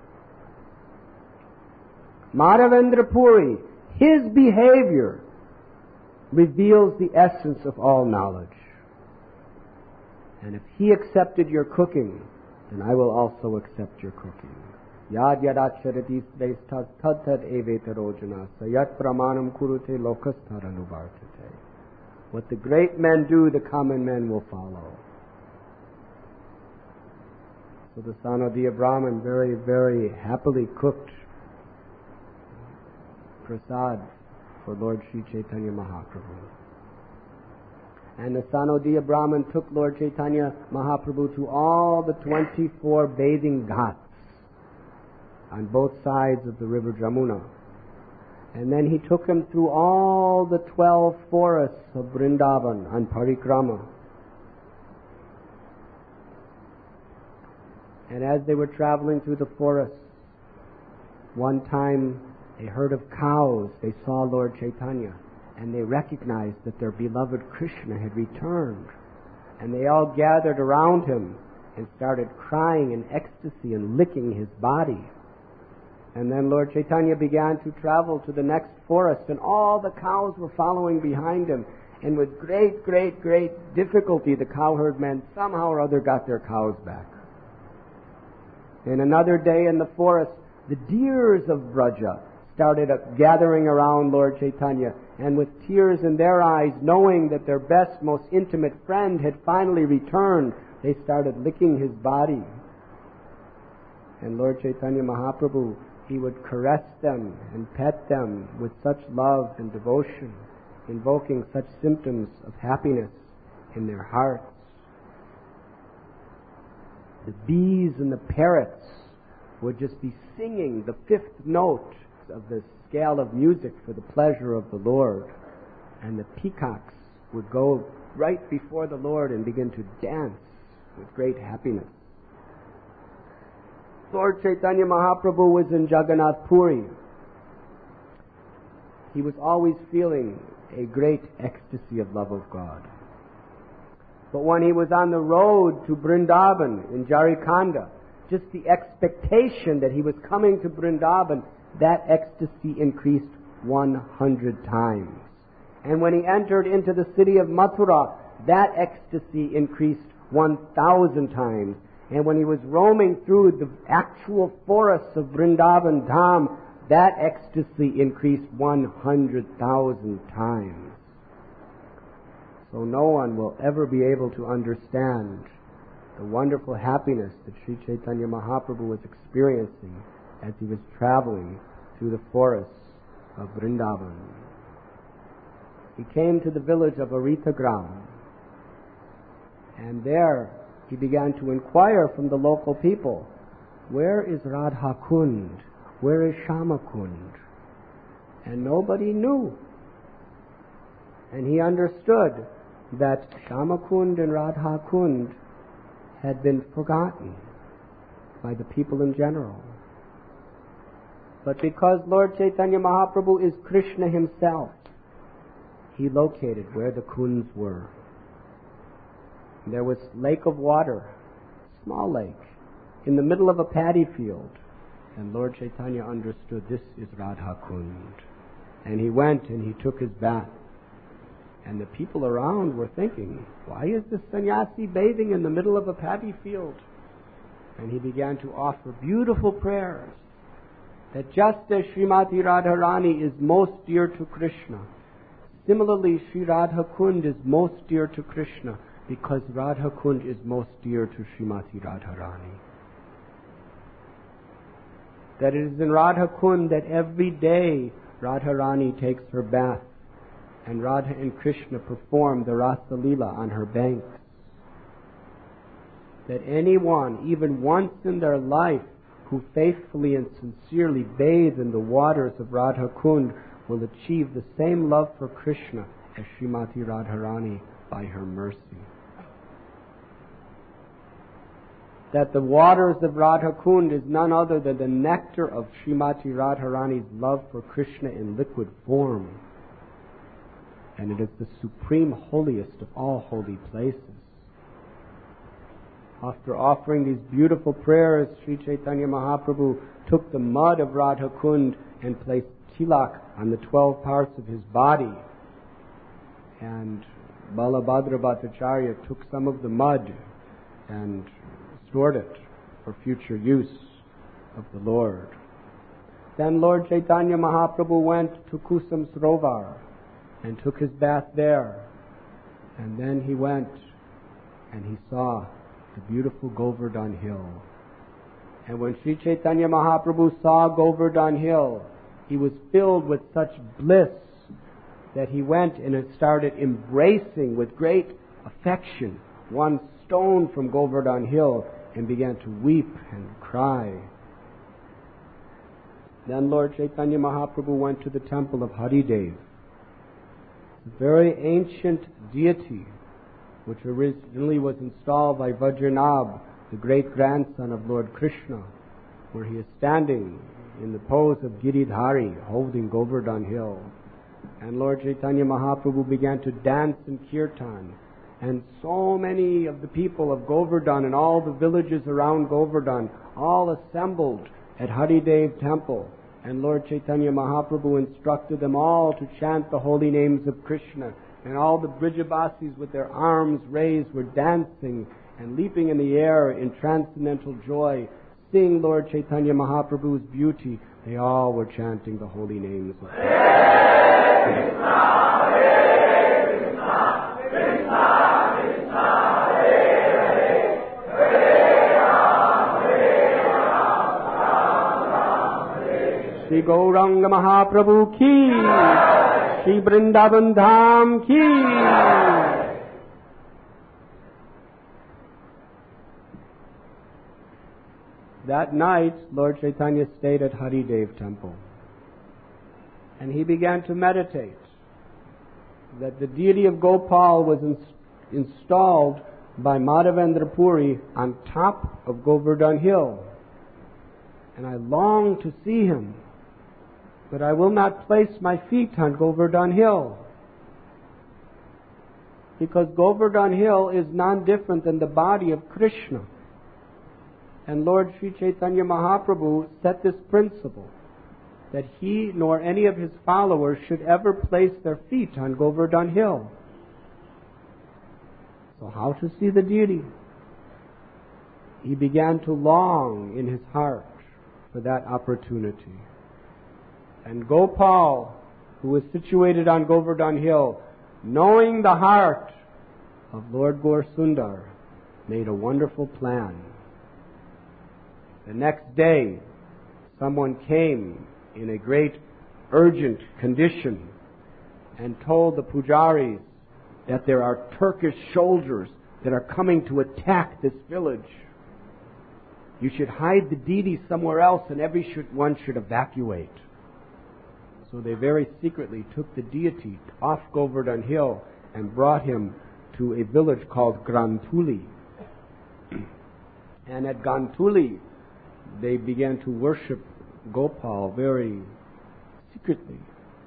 Madhavendra Puri, his behavior reveals the essence of all knowledge. And if he accepted your cooking, then I will also accept your cooking. Yad yadacharati svesthas tad tad evetarojana sayat pramanam kurute lokastharanubhartate. What the great men do, the common men will follow. So the Sanodiya Brahman very, very happily cooked prasad for Lord Sri Chaitanya Mahaprabhu. And the Sanodiya Brahman took Lord Chaitanya Mahaprabhu to all the twenty-four bathing ghats on both sides of the river Jamuna. And then he took him through all the twelve forests of Vrindavan on parikrama. And as they were traveling through the forest, one time a herd of cows, they saw Lord Chaitanya, and they recognized that their beloved Krishna had returned. And they all gathered around him and started crying in ecstasy and licking his body. And then Lord Chaitanya began to travel to the next forest, and all the cows were following behind him. And with great, great, great difficulty, the cowherd men somehow or other got their cows back. And another day in the forest, the deers of Braja started gathering around Lord Chaitanya, and with tears in their eyes, knowing that their best, most intimate friend had finally returned, they started licking his body. And Lord Chaitanya Mahaprabhu, he would caress them and pet them with such love and devotion, invoking such symptoms of happiness in their hearts. The bees and the parrots would just be singing the fifth note of the scale of music for the pleasure of the Lord. And the peacocks would go right before the Lord and begin to dance with great happiness. Lord Chaitanya Mahaprabhu was in Jagannath Puri. He was always feeling a great ecstasy of love of God. But when he was on the road to Vrindavan in Jharikanda, just the expectation that he was coming to Vrindavan, that ecstasy increased one hundred times. And when he entered into the city of Mathura, that ecstasy increased one thousand times. And when he was roaming through the actual forests of Vrindavan Dham, that ecstasy increased one hundred thousand times. So no one will ever be able to understand the wonderful happiness that Sri Chaitanya Mahaprabhu was experiencing as he was traveling through the forests of Vrindavan. He came to the village of Aritagram, and there he began to inquire from the local people, where is Radha Kund? Where is Shama Kund? And nobody knew. And he understood that Shama Kund and Radha Kund had been forgotten by the people in general. But because Lord Chaitanya Mahaprabhu is Krishna himself, he located where the kunds were. There was lake of water, small lake, in the middle of a paddy field. And Lord Chaitanya understood this is Radha Kund. And he went and he took his bath. And the people around were thinking, why is this sannyasi bathing in the middle of a paddy field? And he began to offer beautiful prayers that just as Srimati Radharani is most dear to Krishna, similarly Sri Radha Kund is most dear to Krishna because Radha Kund is most dear to Srimati Radharani. That it is in Radha Kund that every day Radharani takes her bath and Radha and Krishna perform the Rasa Leela on her banks. That anyone, even once in their life, who faithfully and sincerely bathe in the waters of Radha Kund will achieve the same love for Krishna as Srimati Radharani by her mercy. That the waters of Radha Kund is none other than the nectar of Srimati Radharani's love for Krishna in liquid form. And it is the supreme holiest of all holy places. After offering these beautiful prayers, Sri Chaitanya Mahaprabhu took the mud of Radha Kund and placed tilak on the twelve parts of his body. And Balabhadra Bhattacharya took some of the mud and stored it for future use of the Lord. Then Lord Chaitanya Mahaprabhu went to Kusam Sarovar and took his bath there. And then he went and he saw the beautiful Govardhan Hill. And when Sri Chaitanya Mahaprabhu saw Govardhan Hill, he was filled with such bliss that he went and started embracing with great affection one stone from Govardhan Hill and began to weep and cry. Then Lord Chaitanya Mahaprabhu went to the temple of Haridev, a very ancient deity which originally was installed by Vajranabh, the great-grandson of Lord Krishna, where he is standing in the pose of Giridhari, holding Govardhan Hill. And Lord Chaitanya Mahaprabhu began to dance in kirtan, and so many of the people of Govardhan and all the villages around Govardhan all assembled at Haridev temple. And Lord Chaitanya Mahaprabhu instructed them all to chant the holy names of Krishna. And all the Brijabasis with their arms raised were dancing and leaping in the air in transcendental joy, seeing Lord Chaitanya Mahaprabhu's beauty. They all were chanting the holy names of Krishna. Hare Krishna, Hare Krishna, Krishna Krishna, Hare Hare, Hare Ram, Hare Ram, Ram Ram, Hare. Shri Gauranga Mahaprabhu ki, Shri Vrindavan Dham ki. That night, Lord Chaitanya stayed at Haridev temple. And he began to meditate that the deity of Gopal was in, installed by Madhavendra Puri on top of Govardhan Hill. And I long to see him, but I will not place my feet on Govardhan Hill. because Govardhan Hill is none different than the body of Krishna. And Lord Sri Chaitanya Mahaprabhu set this principle, that he nor any of his followers should ever place their feet on Govardhan Hill. So how to see the deity? He began to long in his heart for that opportunity. And Gopal, who was situated on Govardhan Hill, knowing the heart of Lord Gaur Sundar, made a wonderful plan. The next day, someone came in a great urgent condition and told the pujaris that there are Turkish soldiers that are coming to attack this village. You should hide the deity somewhere else and everyone should evacuate. So they very secretly took the deity off Govardhan Hill and brought him to a village called Grantuli. And at Grantuli, they began to worship Gopal very secretly.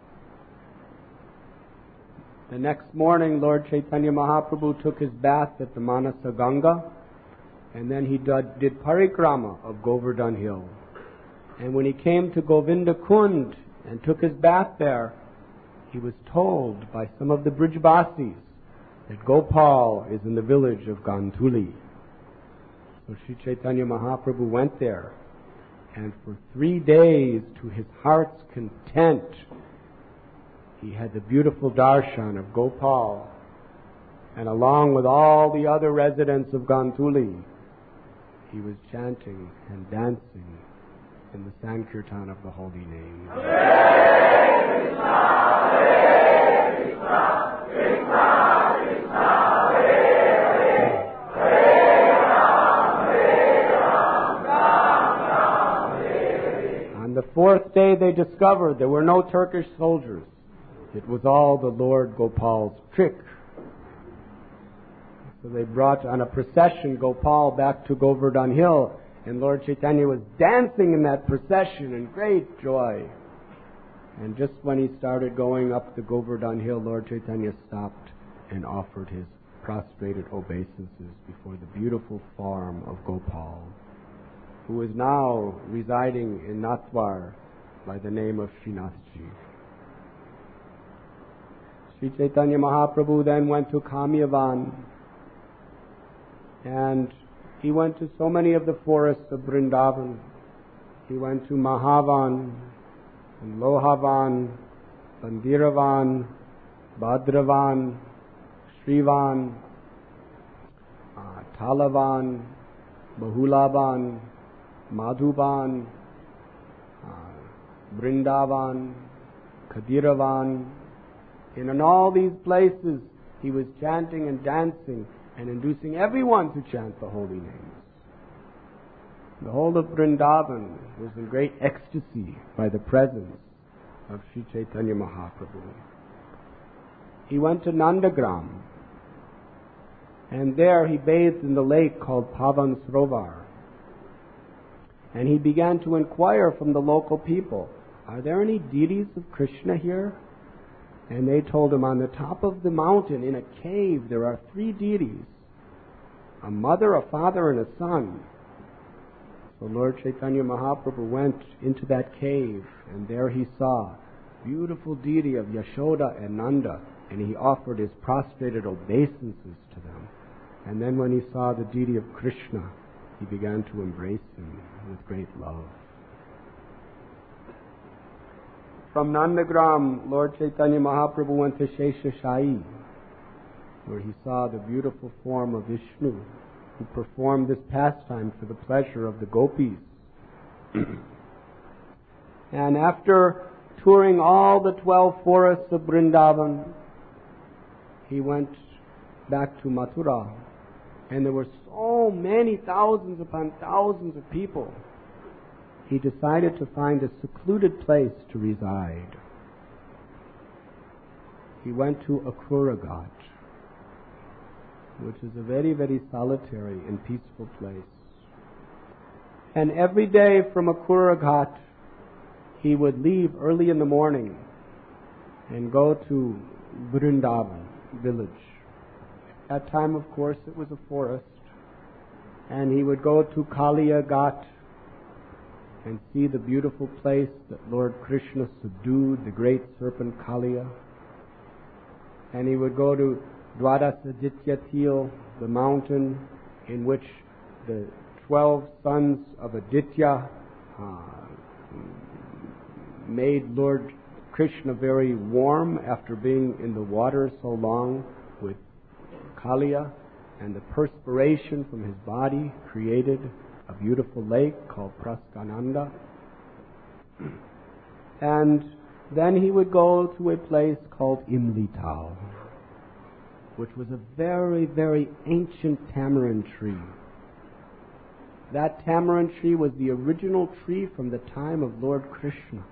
The next morning, Lord Chaitanya Mahaprabhu took his bath at the Manasa Ganga, and then he did, did parikrama of Govardhan Hill. And when he came to Govinda Kund and took his bath there, he was told by some of the Brijbasis that Gopal is in the village of Grantuli. So Sri Chaitanya Mahaprabhu went there, and for three days, to his heart's content, he had the beautiful darshan of Gopal. And along with all the other residents of Grantuli, he was chanting and dancing in the Sankirtan of the holy name. Hare Krishna, Hare Krishna, Krishna Krishna, Hare Hare, Hare Ram, Hare Ram, Ram Ram, Hare Hare. On the fourth day they discovered there were no Turkish soldiers. It was all the Lord Gopal's trick. So they brought on a procession Gopal back to Govardhan Hill, and Lord Chaitanya was dancing in that procession in great joy. And just when he started going up the Govardhan Hill, Lord Chaitanya stopped and offered his prostrated obeisances before the beautiful form of Gopal, who is now residing in Natwar by the name of Srinathji. Sri Chaitanya Mahaprabhu then went to Kamyavan, and he went to so many of the forests of Vrindavan. He went to Mahavan, and Lohavan, Bandiravan, Bhadravan, Shrivan, uh, Talavan, Bahulavan, Madhuban, uh, Vrindavan, Kadiravan. And in all these places, he was chanting and dancing and inducing everyone to chant the holy names. The whole of Vrindavan was in great ecstasy by the presence of Sri Chaitanya Mahaprabhu. He went to Nandagram, and there he bathed in the lake called Pavan Srovar. And he began to inquire from the local people, are there any deities of Krishna here? And they told him, on the top of the mountain in a cave there are three deities, a mother, a father, and a son. So Lord Chaitanya Mahaprabhu went into that cave, and there he saw beautiful deity of Yashoda and Nanda, and he offered his prostrated obeisances to them. And then when he saw the deity of Krishna, he began to embrace him with great love. From Nandagram, Lord Chaitanya Mahaprabhu went to Sheshashai, where he saw the beautiful form of Vishnu, who performed this pastime for the pleasure of the gopis. And after touring all the twelve forests of Vrindavan, he went back to Mathura, and there were so many thousands upon thousands of people. He decided to find a secluded place to reside. He went to Akrura Ghat, which is a very, very solitary and peaceful place. And every day from Akrura Ghat, he would leave early in the morning and go to Vrindavan village. At time, of course, it was a forest. And he would go to Kaliya Ghat and see the beautiful place that Lord Krishna subdued, the great serpent Kaliya. And he would go to Dwadasaditya Til, the mountain in which the twelve sons of Aditya uh, made Lord Krishna very warm after being in the water so long with Kaliya, and the perspiration from his body created a beautiful lake called Praskananda. And then he would go to a place called Imlital, which was a very, very ancient tamarind tree. That tamarind tree was the original tree from the time of Lord Krishna.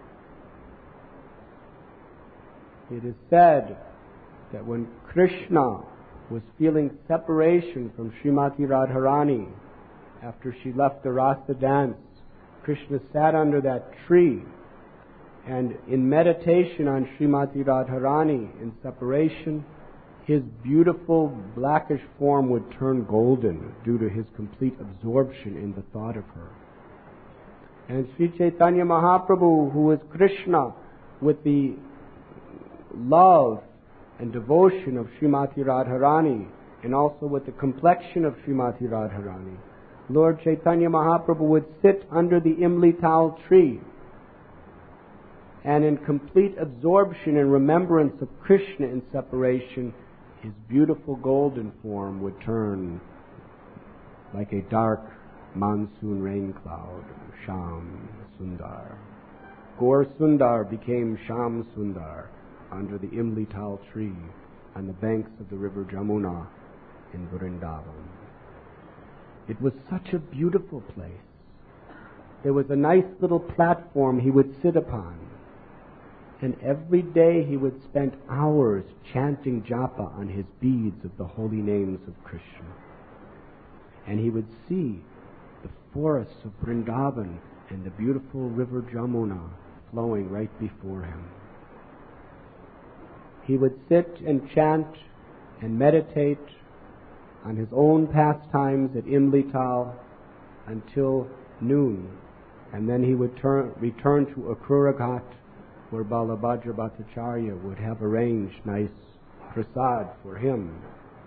It is said that when Krishna was feeling separation from Srimati Radharani after she left the Rasa dance, Krishna sat under that tree, and in meditation on Srimati Radharani in separation, his beautiful blackish form would turn golden due to his complete absorption in the thought of her. And Sri Chaitanya Mahaprabhu, who was Krishna with the love and devotion of Srimati Radharani, and also with the complexion of Srimati Radharani, Lord Chaitanya Mahaprabhu would sit under the Imlital tree, and in complete absorption and remembrance of Krishna in separation, his beautiful golden form would turn like a dark monsoon rain cloud, Sham Sundar. Gaur Sundar became Sham Sundar under the Imlital tree on the banks of the river Jamuna in Vrindavan. It was such a beautiful place. There was a nice little platform he would sit upon, and every day he would spend hours chanting japa on his beads of the holy names of Krishna. And he would see the forests of Vrindavan and the beautiful river Jamuna flowing right before him. He would sit and chant and meditate on his own pastimes at Imlital until noon, and then he would turn, return to Akrura Ghat, where Balabhadra Bhattacharya would have arranged nice prasad for him.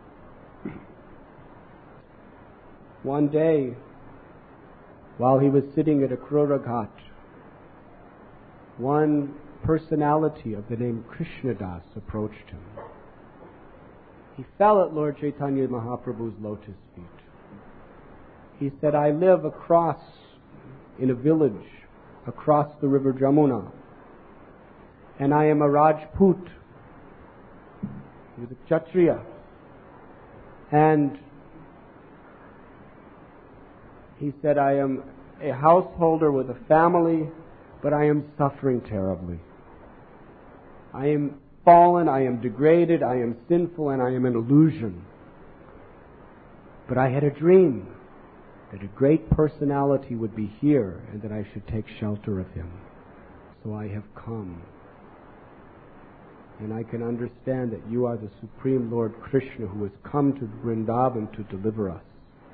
One day, while he was sitting at Akrura Ghat, one personality of the name Krishnadas approached him. He fell at Lord Chaitanya Mahaprabhu's lotus feet. He said, "I live across, in a village, across the river Jamuna, and I am a Rajput." He was a Kshatriya. And he said, "I am a householder with a family, but I am suffering terribly. I am fallen, I am degraded, I am sinful, and I am an illusion. But I had a dream that a great personality would be here and that I should take shelter of him. So I have come. And I can understand that you are the Supreme Lord Krishna who has come to Vrindavan to deliver us."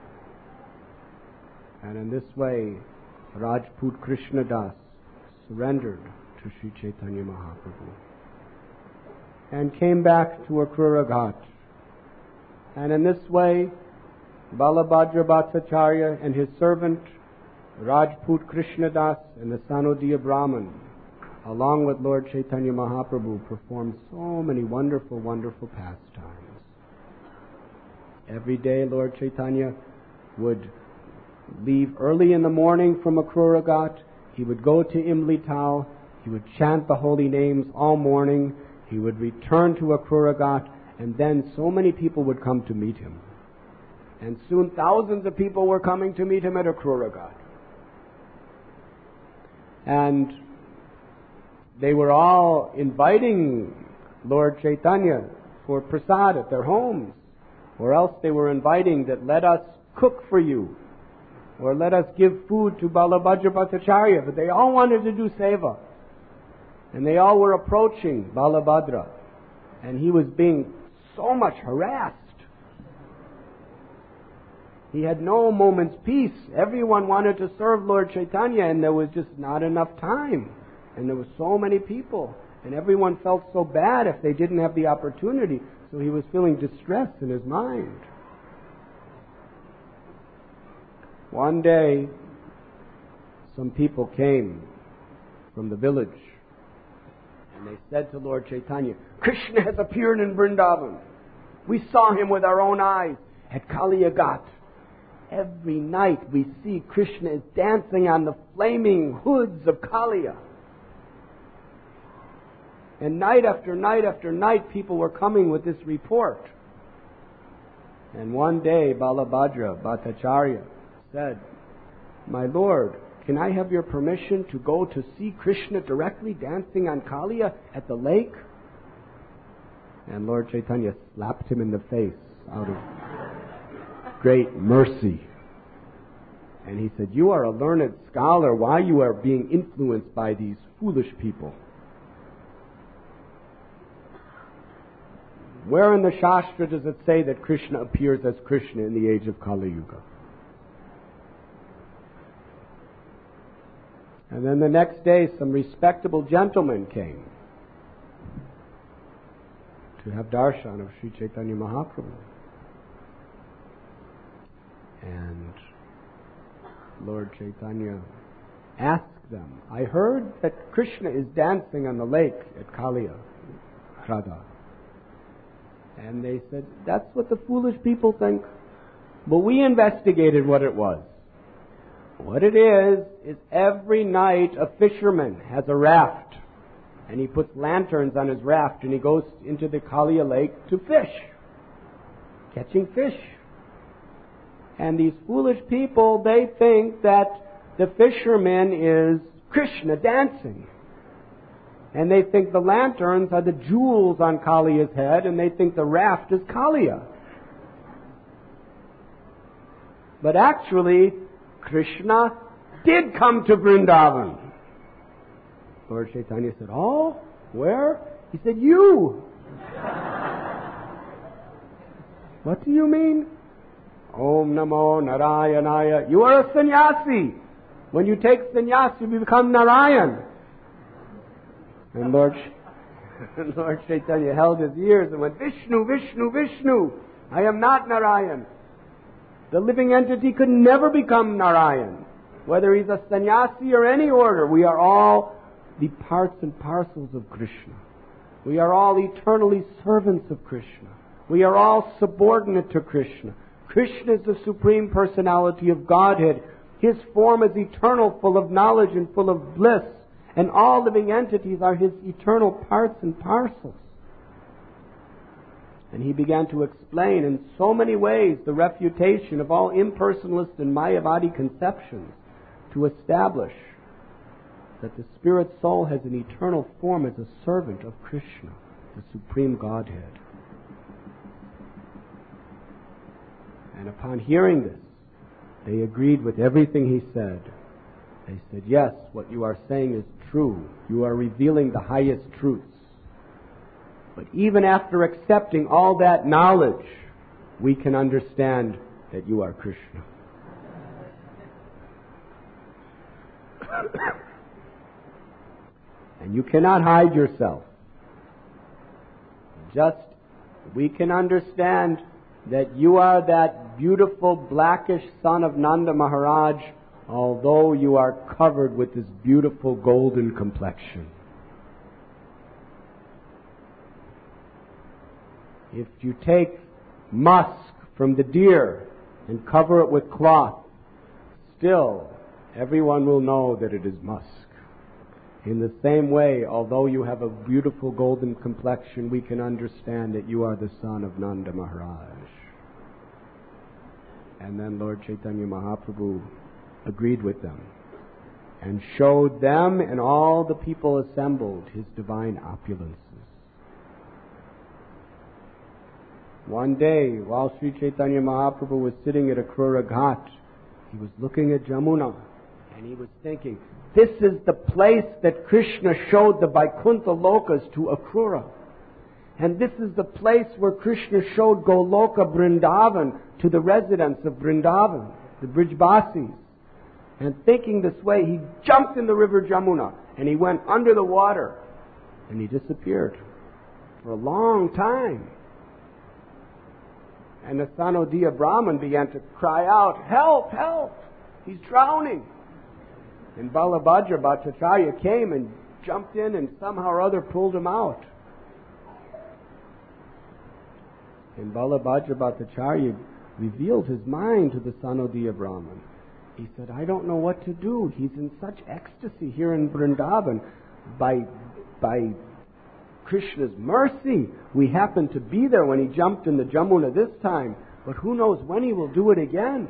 And in this way, Rajput Krishnadas surrendered to Sri Chaitanya Mahaprabhu and came back to Akrura Ghat. And in this way, Balabhadra Bhattacharya and his servant Rajput Krishnadas and the Sanodiya Brahman, along with Lord Chaitanya Mahaprabhu, performed so many wonderful, wonderful pastimes. Every day Lord Chaitanya would leave early in the morning from Akrura Ghat. He would go to Imlital. He would chant the holy names all morning. He would return to Akrura Ghat, and then so many people would come to meet him. And soon thousands of people were coming to meet him at Akrura Ghat. And they were all inviting Lord Chaitanya for prasad at their homes, or else they were inviting that, "Let us cook for you," or "Let us give food to Balabhadra Bhattacharya." But they all wanted to do seva. And they all were approaching Balabhadra. And he was being so much harassed He had no moment's peace. Everyone wanted to serve Lord Chaitanya, and there was just not enough time. And there were so many people. And everyone felt so bad if they didn't have the opportunity. So he was feeling distress in his mind. One day, some people came from the village. And they said to Lord Chaitanya, Krishna has appeared in Vrindavan. We saw him with our own eyes at Kaliya Ghat. Every night we see Krishna is dancing on the flaming hoods of Kaliya. And night after night after night people were coming with this report. And one day Balabhadra Bhattacharya said, My Lord, can I have your permission to go to see Krishna directly dancing on Kaliya at the lake? And Lord Chaitanya slapped him in the face out of great mercy. And he said, You are a learned scholar. Why you are being influenced by these foolish people? Where in the Shastra does it say that Krishna appears as Krishna in the age of Kali Yuga? And then the next day, some respectable gentlemen came to have darshan of Sri Chaitanya Mahaprabhu. And Lord Chaitanya asked them, I heard that Krishna is dancing on the lake at Kaliya Radha. And they said, that's what the foolish people think. But we investigated what it was. What it is, is every night a fisherman has a raft. And he puts lanterns on his raft and he goes into the Kaliya lake to fish. Catching fish. And these foolish people, they think that the fisherman is Krishna dancing. And they think the lanterns are the jewels on Kaliya's head, and they think the raft is Kaliya. But actually, Krishna did come to Vrindavan. Lord Chaitanya said, Oh, where? He said, You! What do you mean? Om Namo Narayanaya. You are a sannyasi. When you take sannyas, you become Narayan. And Lord, Lord Chaitanya held his ears and went, Vishnu, Vishnu, Vishnu. I am not Narayan. The living entity could never become Narayan. Whether he's a sannyasi or any order, we are all the parts and parcels of Krishna. We are all eternally servants of Krishna. We are all subordinate to Krishna. Krishna is the Supreme Personality of Godhead. His form is eternal, full of knowledge and full of bliss. And all living entities are His eternal parts and parcels. And he began to explain in so many ways the refutation of all impersonalist and Mayavadi conceptions to establish that the spirit soul has an eternal form as a servant of Krishna, the Supreme Godhead. And upon hearing this, they agreed with everything he said. They said, yes, what you are saying is true. You are revealing the highest truths. But even after accepting all that knowledge, we can understand that you are Krishna. And you cannot hide yourself. Just, we can understand that you are that beautiful blackish son of Nanda Maharaj, although you are covered with this beautiful golden complexion. If you take musk from the deer and cover it with cloth, still everyone will know that it is musk. In the same way, although you have a beautiful golden complexion, we can understand that you are the son of Nanda Maharaj. And then Lord Chaitanya Mahaprabhu agreed with them and showed them and all the people assembled His divine opulences. One day, while Sri Chaitanya Mahaprabhu was sitting at Akrura Ghat, he was looking at Jamuna and he was thinking, this is the place that Krishna showed the Vaikuntha Lokas to Akrura. And this is the place where Krishna showed Goloka Vrindavan to the residents of Vrindavan, the Brijbasis. And thinking this way, he jumped in the river Jamuna and he went under the water and he disappeared for a long time. And the Sanodiya Brahman began to cry out, "Help, help! He's drowning!" And Balabhadra Bhattacharya came and jumped in and somehow or other pulled him out. And Balabhadra Bhattacharya revealed his mind to the Sanodiya Brahman. He said, "I don't know what to do. He's in such ecstasy here in Vrindavan. By, by Krishna's mercy, we happened to be there when he jumped in the Jamuna this time, but who knows when he will do it again.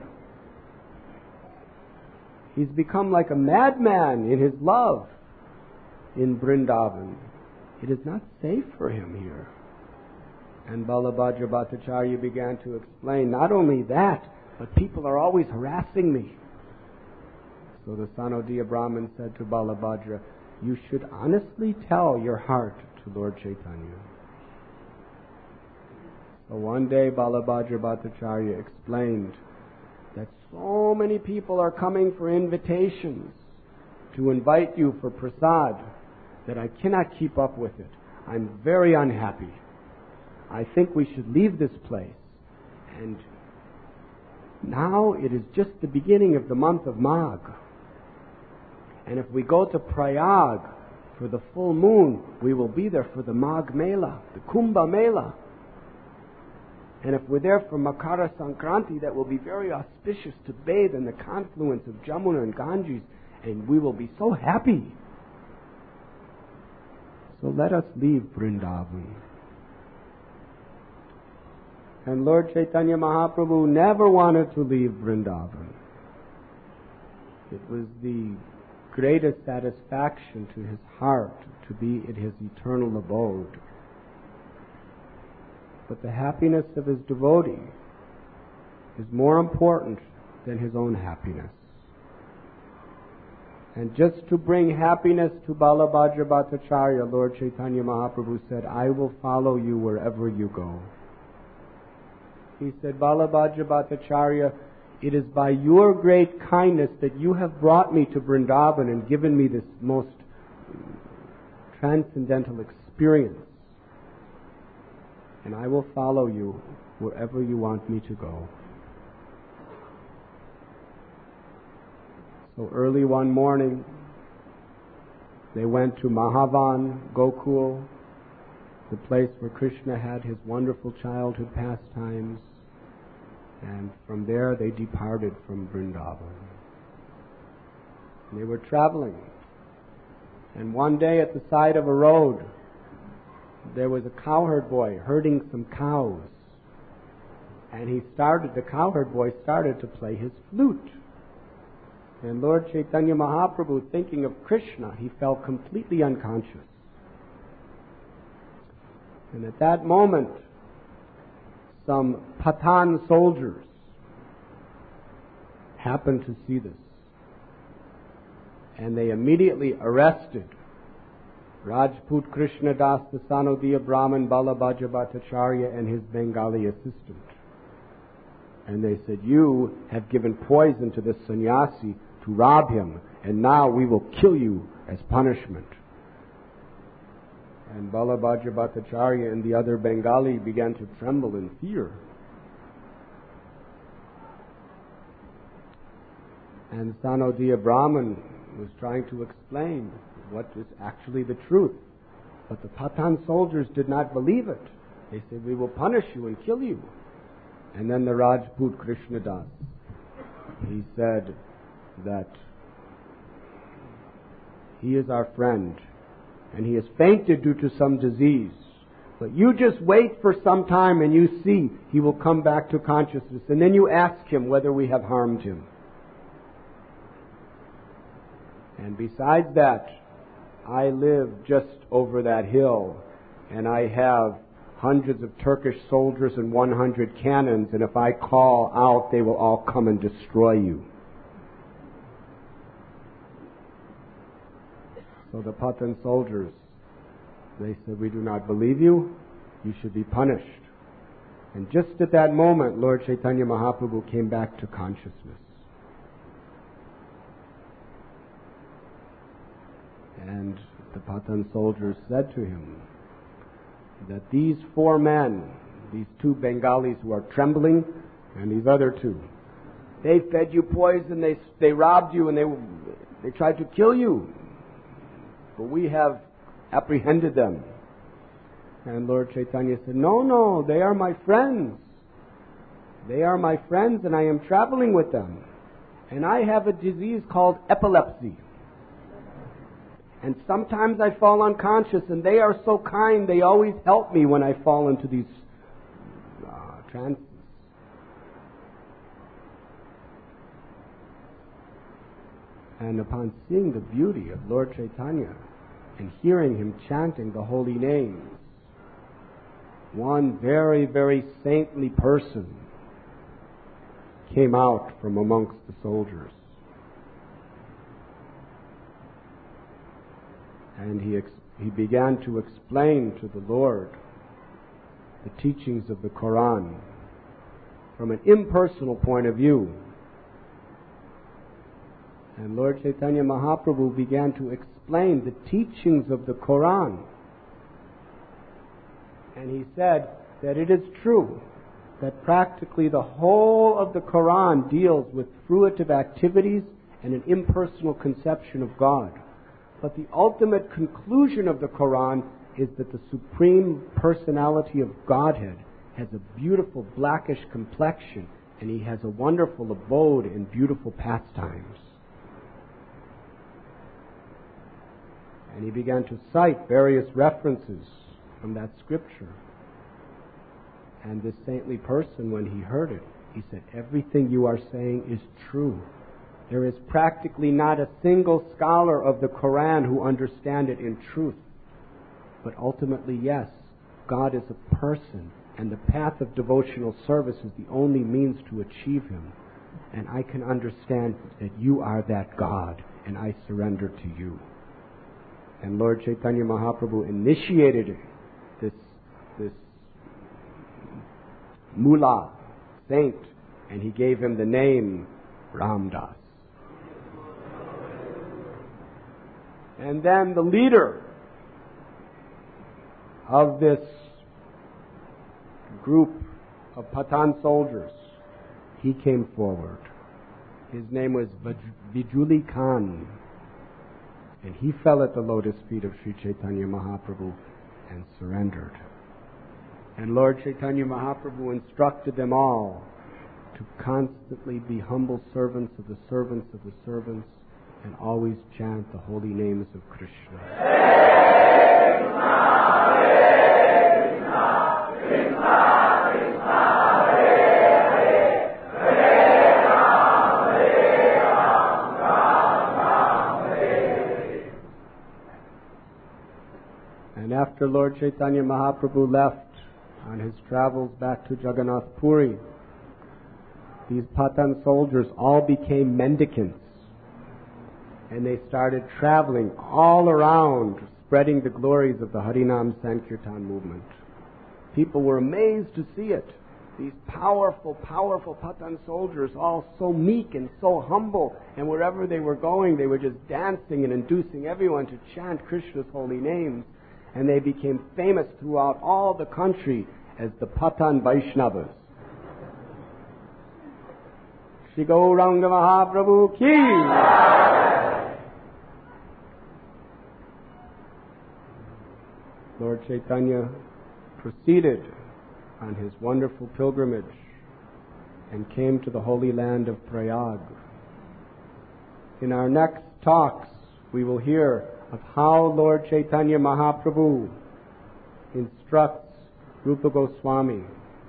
He's become like a madman in his love in Vrindavan. It is not safe for him here." And Balabhadra Bhattacharya began to explain, "Not only that, but people are always harassing me." So the Sanodiya Brahman said to Balabhadra, "You should honestly tell your heart to Lord Chaitanya." So one day Balabhadra Bhattacharya explained that so many people are coming for invitations to invite you for prasad that I cannot keep up with it. I'm very unhappy. I think we should leave this place. And now it is just the beginning of the month of Magh. And if we go to Prayag for the full moon, we will be there for the Magh Mela, the Kumbh Mela. And if we're there for Makara Sankranti, that will be very auspicious to bathe in the confluence of Jamuna and Ganges, and we will be so happy. So let us leave Vrindavan. And Lord Chaitanya Mahaprabhu never wanted to leave Vrindavan. It was the greatest satisfaction to his heart to be in his eternal abode. But the happiness of his devotee is more important than his own happiness. And just to bring happiness to Balabhadra Bhattacharya, Lord Chaitanya Mahaprabhu said, "I will follow you wherever you go." He said, "Balabhadra Bhattacharya, it is by your great kindness that you have brought me to Vrindavan and given me this most transcendental experience. And I will follow you wherever you want me to go." So early one morning, they went to Mahavan, Gokul, the place where Krishna had his wonderful childhood pastimes. And from there they departed from Vrindavan. They were traveling. And one day at the side of a road, there was a cowherd boy herding some cows. And he started, the cowherd boy started to play his flute. And Lord Chaitanya Mahaprabhu, thinking of Krishna, he fell completely unconscious. And at that moment, some Pathan soldiers happened to see this. And they immediately arrested Rajput Krishna Das, the Sanodiya Brahman, Balabhadra Bhattacharya, and his Bengali assistant. And they said, "You have given poison to this sannyasi to rob him, and now we will kill you as punishment." And Balabhadra Bhattacharya and the other Bengali began to tremble in fear. And Sanodiya Brahman was trying to explain what is actually the truth. But the Pathan soldiers did not believe it. They said, "We will punish you and kill you." And then the Rajput Krishnadas, he said that he is our friend and he has fainted due to some disease. But you just wait for some time and you see he will come back to consciousness. And then you ask him whether we have harmed him. And besides that, I live just over that hill and I have hundreds of Turkish soldiers and one hundred cannons, and if I call out, they will all come and destroy you. So the Pathan soldiers, they said, "We do not believe you. you should be punished. And just at that moment, Lord Chaitanya Mahaprabhu came back to consciousness. And the Pathan soldiers said to him that these four men, these two Bengalis who are trembling, and these other two, they fed you poison, they they robbed you, and they they tried to kill you. But we have apprehended them. And Lord Chaitanya said, no, no, they are my friends. They are my friends, and I am traveling with them. And I have a disease called epilepsy. And sometimes I fall unconscious, and they are so kind, they always help me when I fall into these uh, trances. And upon seeing the beauty of Lord Chaitanya and hearing him chanting the holy names, one very, very saintly person came out from amongst the soldiers. And he ex- he began to explain to the Lord the teachings of the Quran from an impersonal point of view. And Lord Chaitanya Mahaprabhu began to explain the teachings of the Quran. And he said that it is true that practically the whole of the Quran deals with fruitive activities and an impersonal conception of God. But the ultimate conclusion of the Quran is that the Supreme Personality of Godhead has a beautiful blackish complexion, and he has a wonderful abode in beautiful pastimes. And he began to cite various references from that scripture. And this saintly person, when he heard it, he said, everything you are saying is true. There is practically not a single scholar of the Quran who understand it in truth. But ultimately, yes, God is a person, and the path of devotional service is the only means to achieve him. And I can understand that you are that God, and I surrender to you. And Lord Chaitanya Mahaprabhu initiated this, this mullah, saint, and he gave him the name Ramdas. And then the leader of this group of Pathan soldiers, he came forward. His name was Bijuli Khan. And he fell at the lotus feet of Sri Chaitanya Mahaprabhu and surrendered. And Lord Chaitanya Mahaprabhu instructed them all to constantly be humble servants of the servants of the servants and always chant the holy names of Krishna. Hare Krishna, Hare Krishna, Krishna Krishna, Hare Hare, Hare Ram, Hare Ram, Ram Ram, Hare Hare. And after Lord Chaitanya Mahaprabhu left on his travels back to Jagannath Puri, these Pathan soldiers all became mendicants. And they started traveling all around, spreading the glories of the Harinam Sankirtan movement. People were amazed to see it. These powerful, powerful Pathan soldiers, all so meek and so humble, and wherever they were going, they were just dancing and inducing everyone to chant Krishna's holy names. And they became famous throughout all the country as the Pathan Vaishnavas. Shri Gauranga Mahaprabhu ki! Lord Chaitanya proceeded on his wonderful pilgrimage and came to the holy land of Prayag. In our next talks, we will hear of how Lord Chaitanya Mahaprabhu instructs Rupa Goswami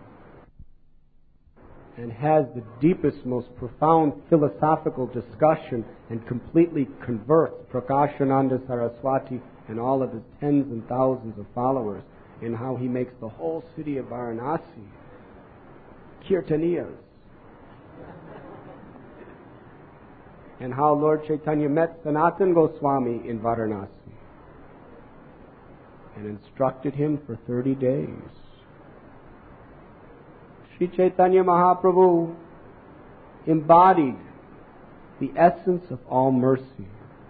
and has the deepest, most profound philosophical discussion and completely converts Prakashananda Saraswati and all of his tens and thousands of followers in how he makes the whole city of Varanasi Kirtaniyas. And how Lord Chaitanya met Sanatana Goswami in Varanasi. and instructed him for thirty days. Sri Chaitanya Mahaprabhu embodied the essence of all mercy.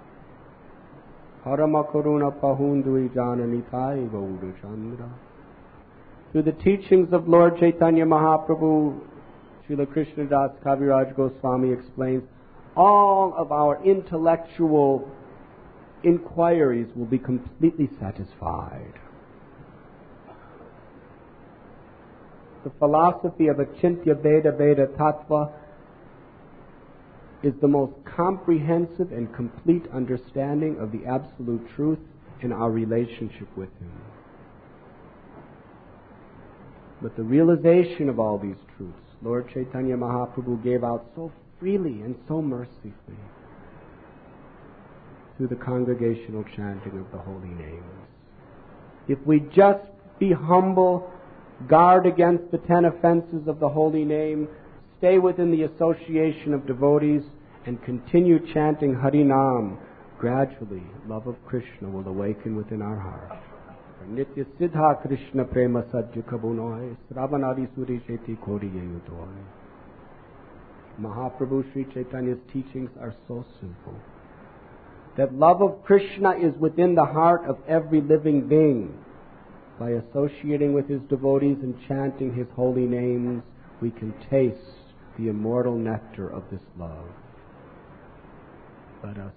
Parama Karuna Pahundui Jananitai Gauda Chandra. Through the teachings of Lord Chaitanya Mahaprabhu, Srila Krishnadas Kaviraj Goswami explains, all of our intellectual inquiries will be completely satisfied. The philosophy of Achintya Veda Veda Tattva is the most comprehensive and complete understanding of the absolute truth in our relationship with Him. But the realization of all these truths, Lord Chaitanya Mahaprabhu gave out so freely and so mercifully through the congregational chanting of the holy names. If we just be humble, guard against the ten offenses of the holy name, stay within the association of devotees, and continue chanting Harinam, gradually love of Krishna will awaken within our heart. Nitya Siddha Krishna Prema Sajja Kabunoy Sravanadi Suri Sheti Kodi Yayudoy. Mahaprabhu Sri Chaitanya's teachings are so simple that love of Krishna is within the heart of every living being. By associating with his devotees and chanting his holy names, we can taste the immortal nectar of this love. Let us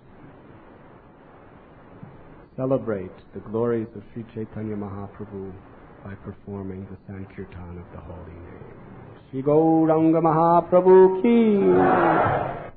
celebrate the glories of Sri Chaitanya Mahaprabhu by performing the Sankirtan of the holy name. Shri Gauranga Mahaprabhu ki